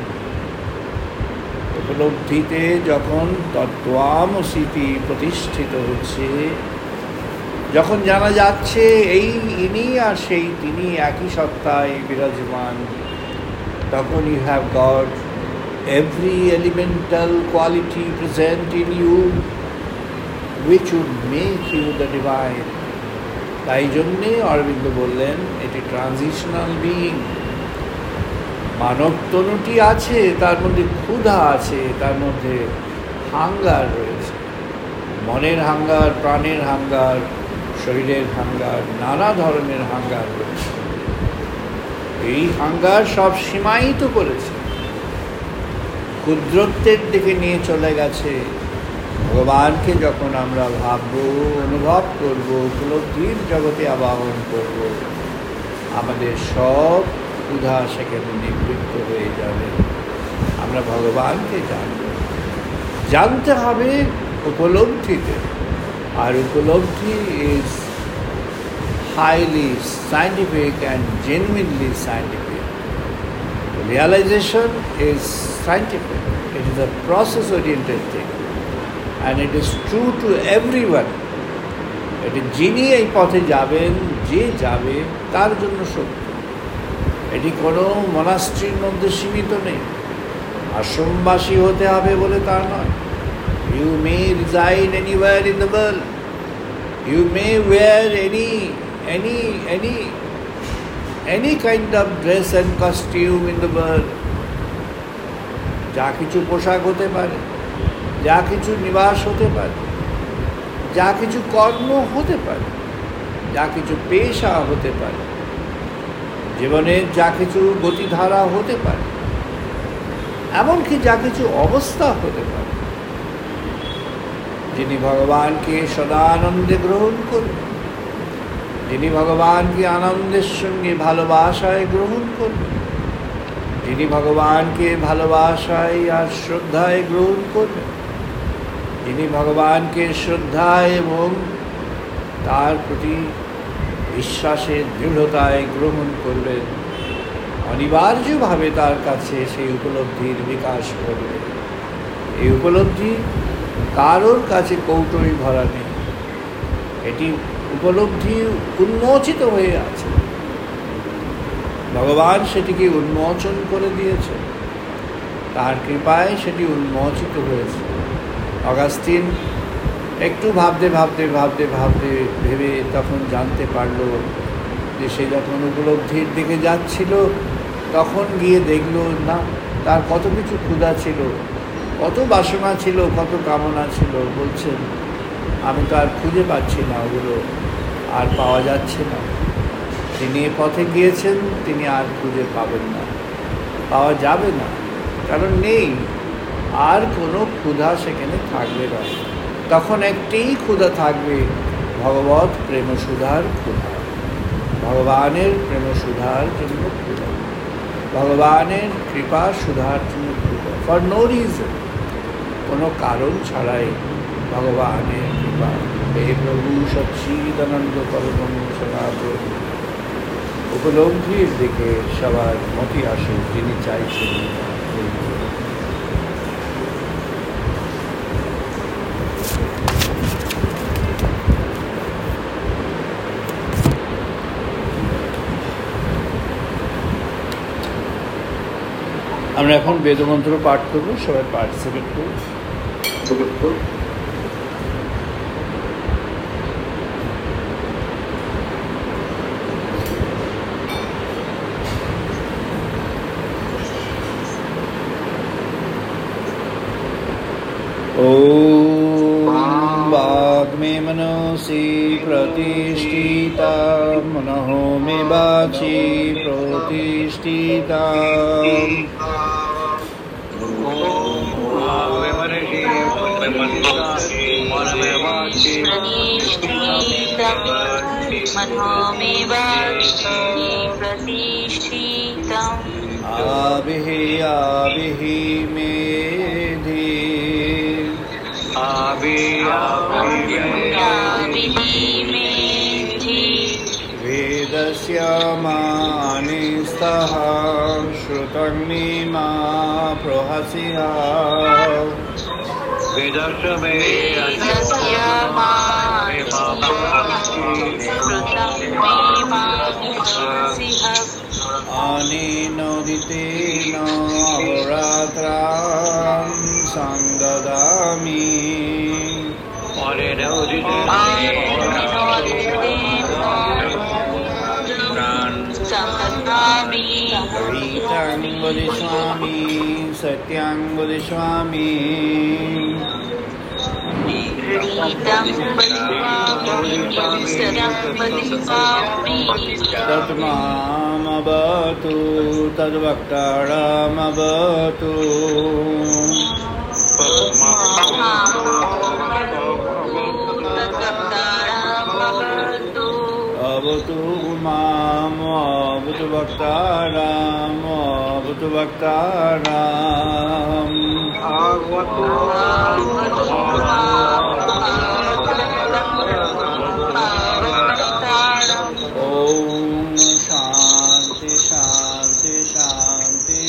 [SPEAKER 2] উপলব্ধিতে যখন তত্ত্বামসিতি প্রতিষ্ঠিত হচ্ছে, যখন জানা যাচ্ছে এই ইনি আর সেই তিনি একই সত্তায় বিরাজমান, তখন you have got every elemental quality present in you which would make you the divine. তাই জন্যে অরবিন্দ বললেন এটি ট্রানজিশনাল বিইং। মানব তনুটি আছে, তার মধ্যে ক্ষুধা আছে, তার মধ্যে হাঙ্গার রয়েছে, মনের হাঙ্গার, প্রাণের হাঙ্গার, শরীরের হাঙ্গার, নানা ধরনের হাঙ্গার রয়েছে। এই হাঙ্গার সব সীমায়িত করেছে, ক্ষুদ্রত্বের দিকে নিয়ে চলে গেছে। ভগবানকে যখন আমরা ভাবব, অনুভব করব, উপলব্ধির জগতে আবাহন করব, আমাদের সব ক্ষুধা সেখানে নিবৃত্ত হয়ে যাবে। আমরা ভগবানকে জানব, জানতে হবে উপলব্ধিতে। আর উপলব্ধি is highly scientific and genuinely scientific. Realization is scientific. It is a process-oriented thing. And it is true to everyone. এটি যিনি এই পথে যাবেন, যে যাবে তার জন্য সত্য। এটি কোনো মনাস্ট্রির মধ্যে সীমিত নেই, আশ্রমবাসী হতে হবে বলে তা নয়। You may reside anywhere in the world. You may wear any kind of dress and costume in the world. যা কিছু পোশাক হতে পারে, যা কিছু নিবাস হতে পারে, যা কিছু কর্ম হতে পারে, যা কিছু পেশা হতে পারে, জীবনের যা কিছু গতিধারা হতে পারে, এমনকি যা কিছু অবস্থা হতে পারে। যিনি ভগবানকে সদানন্দে গ্রহণ করবেন, যিনি ভগবানকে আনন্দের সঙ্গে ভালোবাসায় গ্রহণ করবেন, যিনি ভগবানকে ভালোবাসায় আর শ্রদ্ধায় গ্রহণ করবেন, যিনি ভগবানকে শ্রদ্ধায় এবং তার প্রতি বিশ্বাসের দৃঢ়তায় গ্রহণ করবেন, অনিবার্যভাবে তার কাছে সেই উপলব্ধির বিকাশ করবে। এই উপলব্ধি কারোর কাছে কৌটোই ভরা নেই, এটি উপলব্ধি উন্মোচিত হয়ে আছে। ভগবান সেটিকে উন্মোচন করে দিয়েছে, তার কৃপায় সেটি উন্মোচিত হয়েছে। অগাস্তিন একটু ভেবে তখন জানতে পারল যে সে যখন উপলব্ধির দিকে যাচ্ছিল, তখন গিয়ে দেখল না, তার কত কিছু ক্ষুধা ছিল, কত বাসনা ছিল, কত কামনা ছিল। বলছেন আমি তো আর খুঁজে পাচ্ছি না, ওগুলো আর পাওয়া যাচ্ছে না। তিনি এ পথে গিয়েছেন, তিনি আর খুঁজে পাবেন না, পাওয়া যাবে না, কারণ নেই আর কোনো ক্ষুধা সেখানে থাকবে না। তখন একটিই ক্ষুধা থাকবে, ভগবৎ প্রেমসুধার ক্ষুধা, ভগবানের প্রেমসুধার জন্য ক্ষুধা। ভগবানের কৃপা সুধার জন্য ফর নো রিজন, কোনো কারণ ছাড়াই ভগবানের কৃপা। হে প্রভু সচ্চিদানন্দ পরম সনাতন, উপলব্ধির দিকে সবার মতি আসে, যিনি চাইছেন। আমরা এখন বেদমন্ত্র পাঠ করবো, সবাই পার্টিসিপেট করব। ॐ वाग्मे मनसि प्रतिष्ठिता, मनः मे वाचि प्रतिष्ठिता। आविः आविः मेधि, वेदस्य मानिस्तः श्रुतं मे मा प्रहस्या। अनेनोदितेन अहोरात्रां संददामि, गीतं वदिष्यामि सत्यं वदिष्यामि, तद्मामवतु तद्वक्तारमवतु। अवतु माम् अवतु वक्तारम् अवतु वक्तारम्। ओम शांति शांति शांति।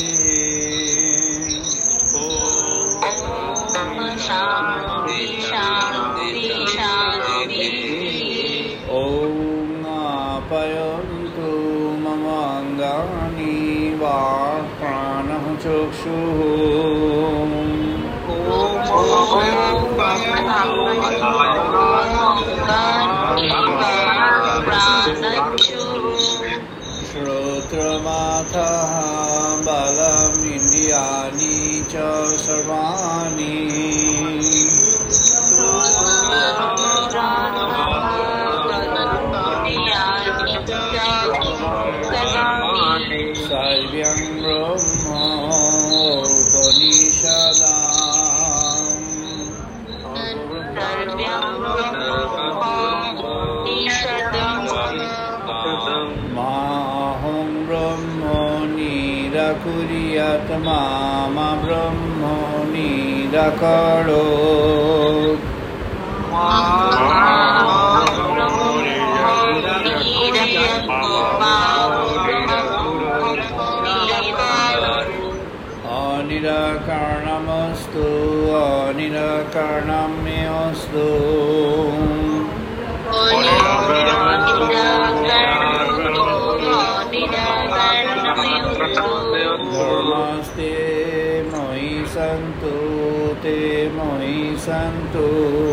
[SPEAKER 2] ओम शांति शांति शांति। ओम आप्यायन्तु मम अङ्गानि वाक् प्राणः चक्षुः। श्रोत्रमाथः बलम् इन्द्रियाणि च सर्वाणि। सर्वं ब्रह्म माहं ब्रह्म निराकुर्यात् मा ब्रह्म निराकरोत्। अनिराकरणमस्तु अनिराकरणं मे अस्तु। धर्मस्ते मयि सन्तु ते मयि सन्तु।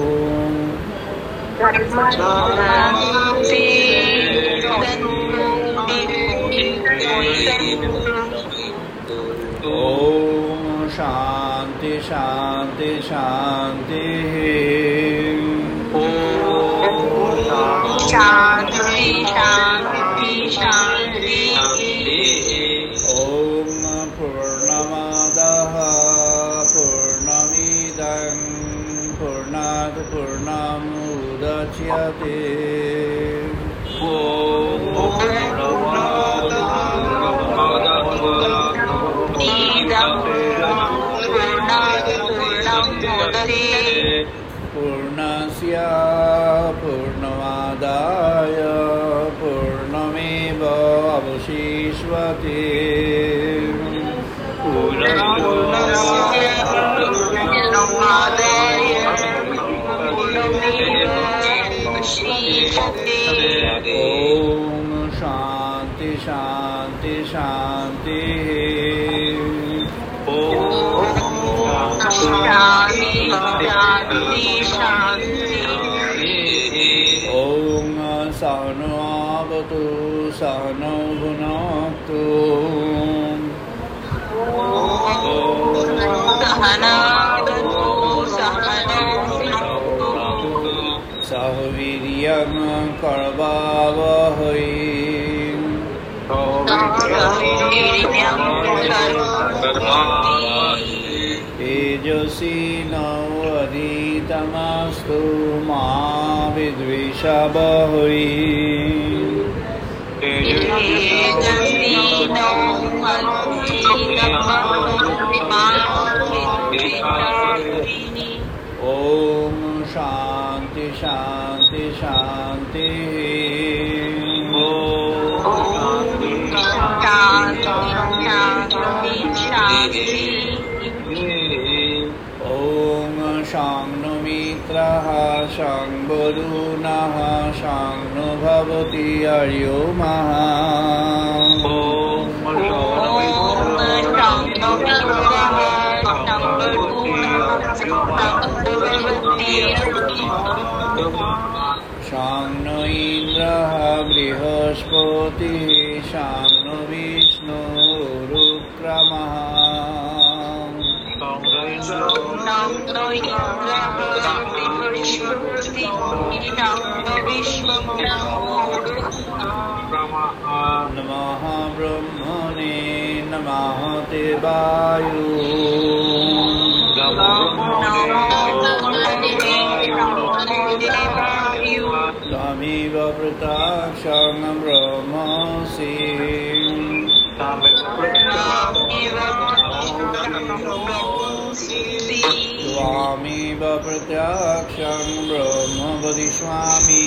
[SPEAKER 2] ओम शांति शांति शांति। शांति शांति शांति। ओम पूर्णमदः पूर्णमिदं पूर्णात् पूर्णमुदच्यते। ओम पूर्णमदः पूर्णस्य पूर्णमादाय पूर्णमेवावशिष्यते ओम शांति शांति शांति ओम सहनो भवतु सहनो भुनक्तु सह वीर्यं करवावहै तेजस्वी नवधीतमस्तु मा विद्विषावहै ओम शांति शांति शांति ओम शां नो मित्रः शां वरुणः शां नो भवति अर्योमः शां नो इन्द्रः बृहस्पतिः शां नो विष्णुरुक्रमः नमः ब्रह्मणे नमः ते वायु त्वमेव प्रत्यक्षं ब्रह्मासि त्वमेव प्रत्यक्षं ब्रह्म वदिष्यामि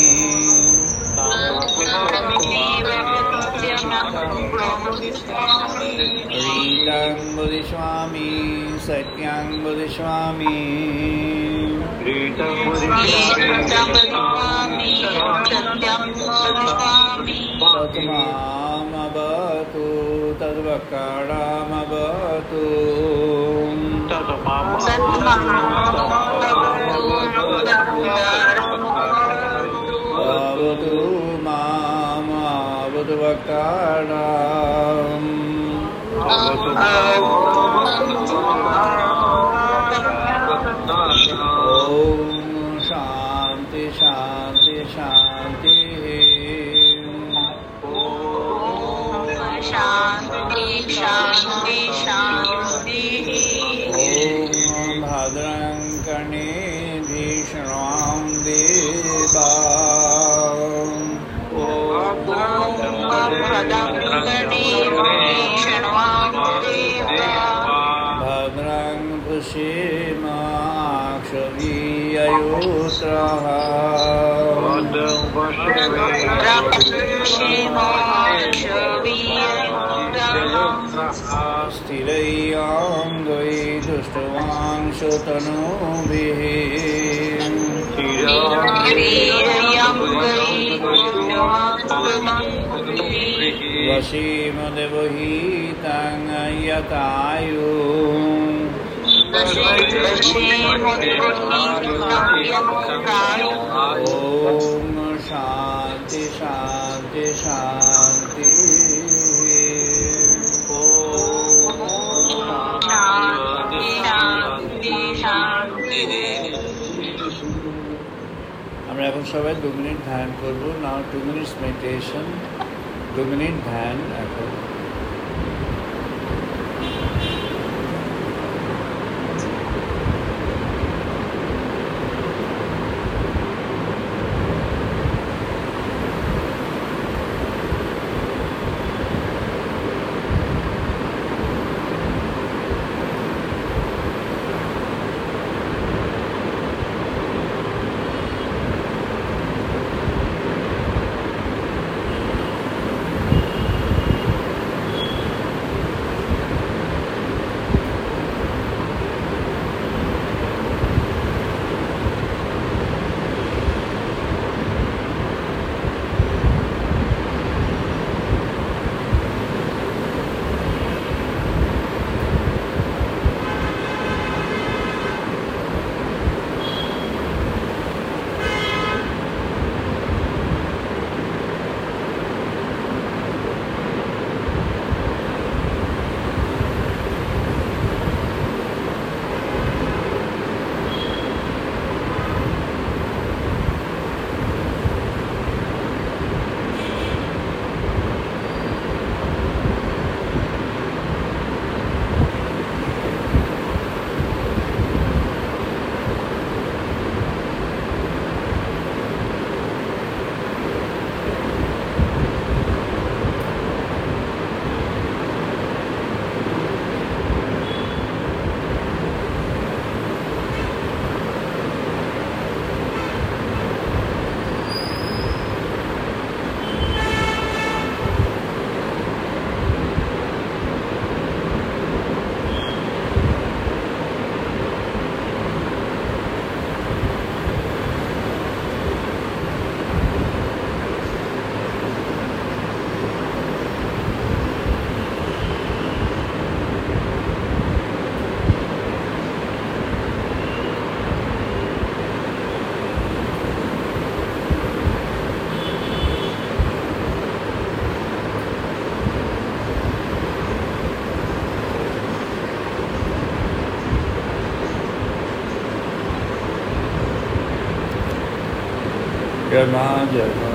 [SPEAKER 2] रीतं वदिष्यामि सत्यं वदिष्यामि तत्मामवतु तद्वक्करामवतु अवतु मामवतु वक्कराम् ओम शांति शांति शांति
[SPEAKER 3] शांति शांति शांति
[SPEAKER 2] ओम भद्रं कर्णेभिः शृण्वाम देवा भद्रं पश्येमाक्षभिर्यजत्राः स्थिरैर्यङ्गैः दुष्टवांशतनूभिः वशीमदेवहितं यतायु ओम शांति शांति शांति আমরা এখন সবাই 2 মিনিট ধ্যান করব নাও 2 মিনিটস মেডিটেশন 2 মিনিট ধ্যান এখন জয় মা, জয় মা।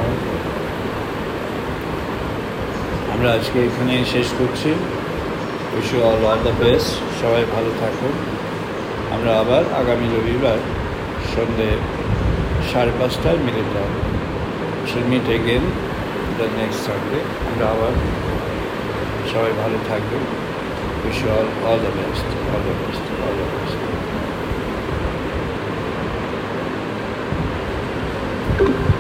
[SPEAKER 2] আমরা আজকে এখানে শেষ করছি। Wish you all the best. সবাই ভালো থাকুন। আমরা আবার আগামী রবিবার সন্ধ্যে 5:30টায় মিলিত হব। Meet again the next Sunday. আমরা আবার সবাই ভালো থাকবেন। Wish you all the best, all the best, all the best.